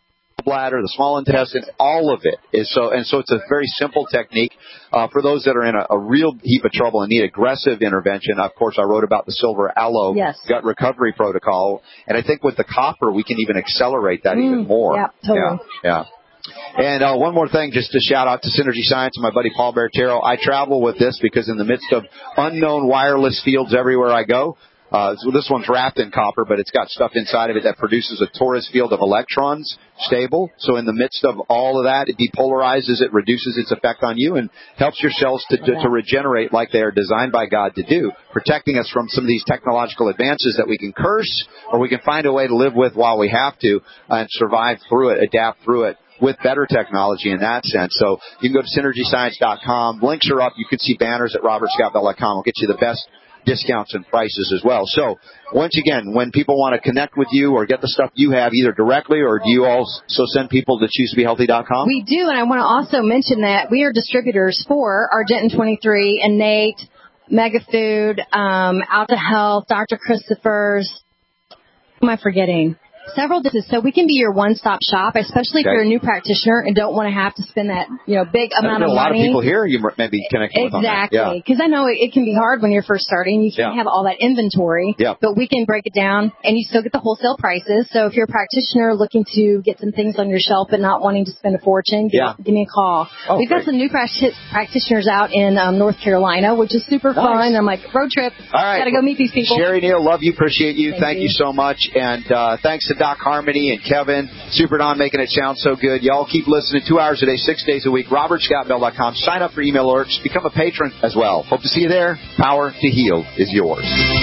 H: the small intestine, all of it is so. And so it's a very simple technique uh, for those that are in a, a real heap of trouble and need aggressive intervention. Of course, I wrote about the silver aloe
U: yes.
H: gut recovery protocol, and I think with the copper we can even accelerate that mm, even more.
U: Yeah, totally.
H: Yeah. yeah. And uh, one more thing, just to shout out to Synergy Science and my buddy Paul Bertero. I travel with this because in the midst of unknown wireless fields everywhere I go. Uh, so this one's wrapped in copper, but it's got stuff inside of it that produces a torus field of electrons, stable. So in the midst of all of that, it depolarizes it, reduces its effect on you, and helps your cells to, to, to regenerate like they are designed by God to do, protecting us from some of these technological advances that we can curse or we can find a way to live with while we have to and survive through it, adapt through it with better technology in that sense. So you can go to synergy science dot com. Links are up. You can see banners at robert scott bell dot com. We'll get you the best discounts and prices as well. So once again, when people want to connect with you or get the stuff you have either directly or do you also send people to choose to be healthy dot com?
U: We do, and I want to also mention that we are distributors for Argentin twenty-three, Innate, Megafood, um, Alta Health, Doctor Christopher's. Who am I forgetting? Several businesses, so we can be your one-stop shop, especially if
H: okay.
U: you're a new practitioner and don't want to have to spend that, you know, big amount of money.
H: A lot of people here you may be connecting
U: exactly.
H: with. Exactly,
U: because yeah. I know it, it can be hard when you're first starting. You can't
H: yeah.
U: have all that inventory,
H: yeah.
U: but we can break it down, and you still get the wholesale prices. So if you're a practitioner looking to get some things on your shelf but not wanting to spend a fortune, give,
H: yeah.
U: give me a call.
H: Oh,
U: We've
H: great.
U: got some new practi- practitioners out in um, North Carolina, which is super
H: nice.
U: fun. I'm like, road trip.
H: All right.
U: Got to go meet these people.
H: Sherry Neal, love you, appreciate you.
U: Thank,
H: Thank
U: you.
H: you so much. And uh, thanks to Doc Harmony and Kevin, Super Don, making it sound so good. Y'all keep listening two hours a day, six days a week. robert scott bell dot com. Sign up for email alerts. Become a patron as well. Hope to see you there. Power to heal is yours.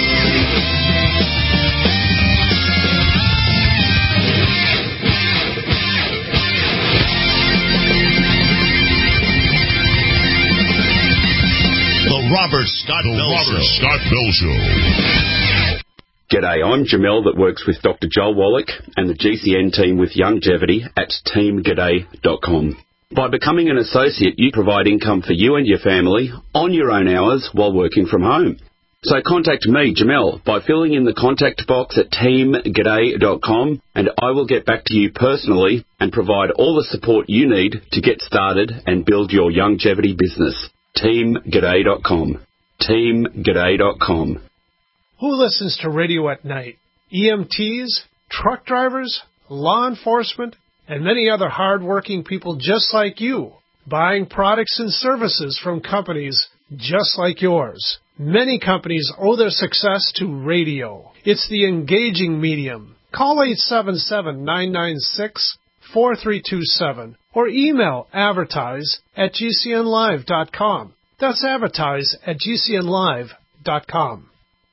C: The Robert Scott Bell Show. Robert Scott Bell Show.
E: G'day, I'm Jamel that works with Doctor Joel Wallach and the G C N team with Longevity at team g'day dot com. By becoming an associate, you provide income for you and your family on your own hours while working from home. So contact me, Jamel, by filling in the contact box at team g'day dot com, and I will get back to you personally and provide all the support you need to get started and build your longevity business. team g'day dot com. team g'day dot com.
O: Who listens to radio at night? E M Ts, truck drivers, law enforcement, and many other hard-working people just like you, buying products and services from companies just like yours. Many companies owe their success to radio. It's the engaging medium. Call eight seven seven, nine nine six, four three two seven or email advertise at g c n live dot com. That's advertise at g c n live dot com.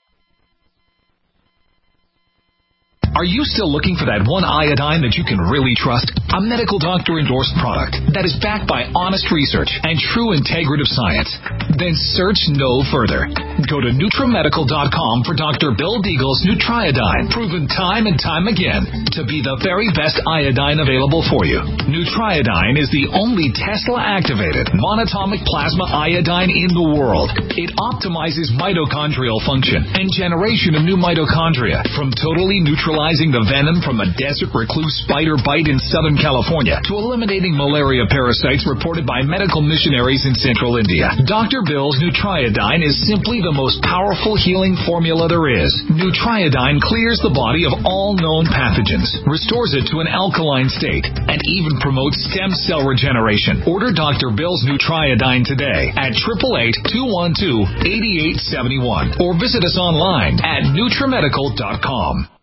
F: Are you still looking for that one iodine that you can really trust? A medical doctor-endorsed product that is backed by honest research and true integrative science? Then search no further. Go to Nutramedical dot com for Doctor Bill Deagle's Nutriodine, proven time and time again to be the very best iodine available for you. Nutriodine is the only Tesla-activated monatomic plasma iodine in the world. It optimizes mitochondrial function and generation of new mitochondria from totally neutralized neutralizing the venom from a desert recluse spider bite in Southern California to eliminating malaria parasites reported by medical missionaries in Central India. Doctor Bill's Nutriodine is simply the most powerful healing formula there is. Nutriodine clears the body of all known pathogens, restores it to an alkaline state, and even promotes stem cell regeneration. Order Doctor Bill's Nutriodine today at eight eight eight, two one two, eight eight seven one or visit us online at Nutrimedical dot com.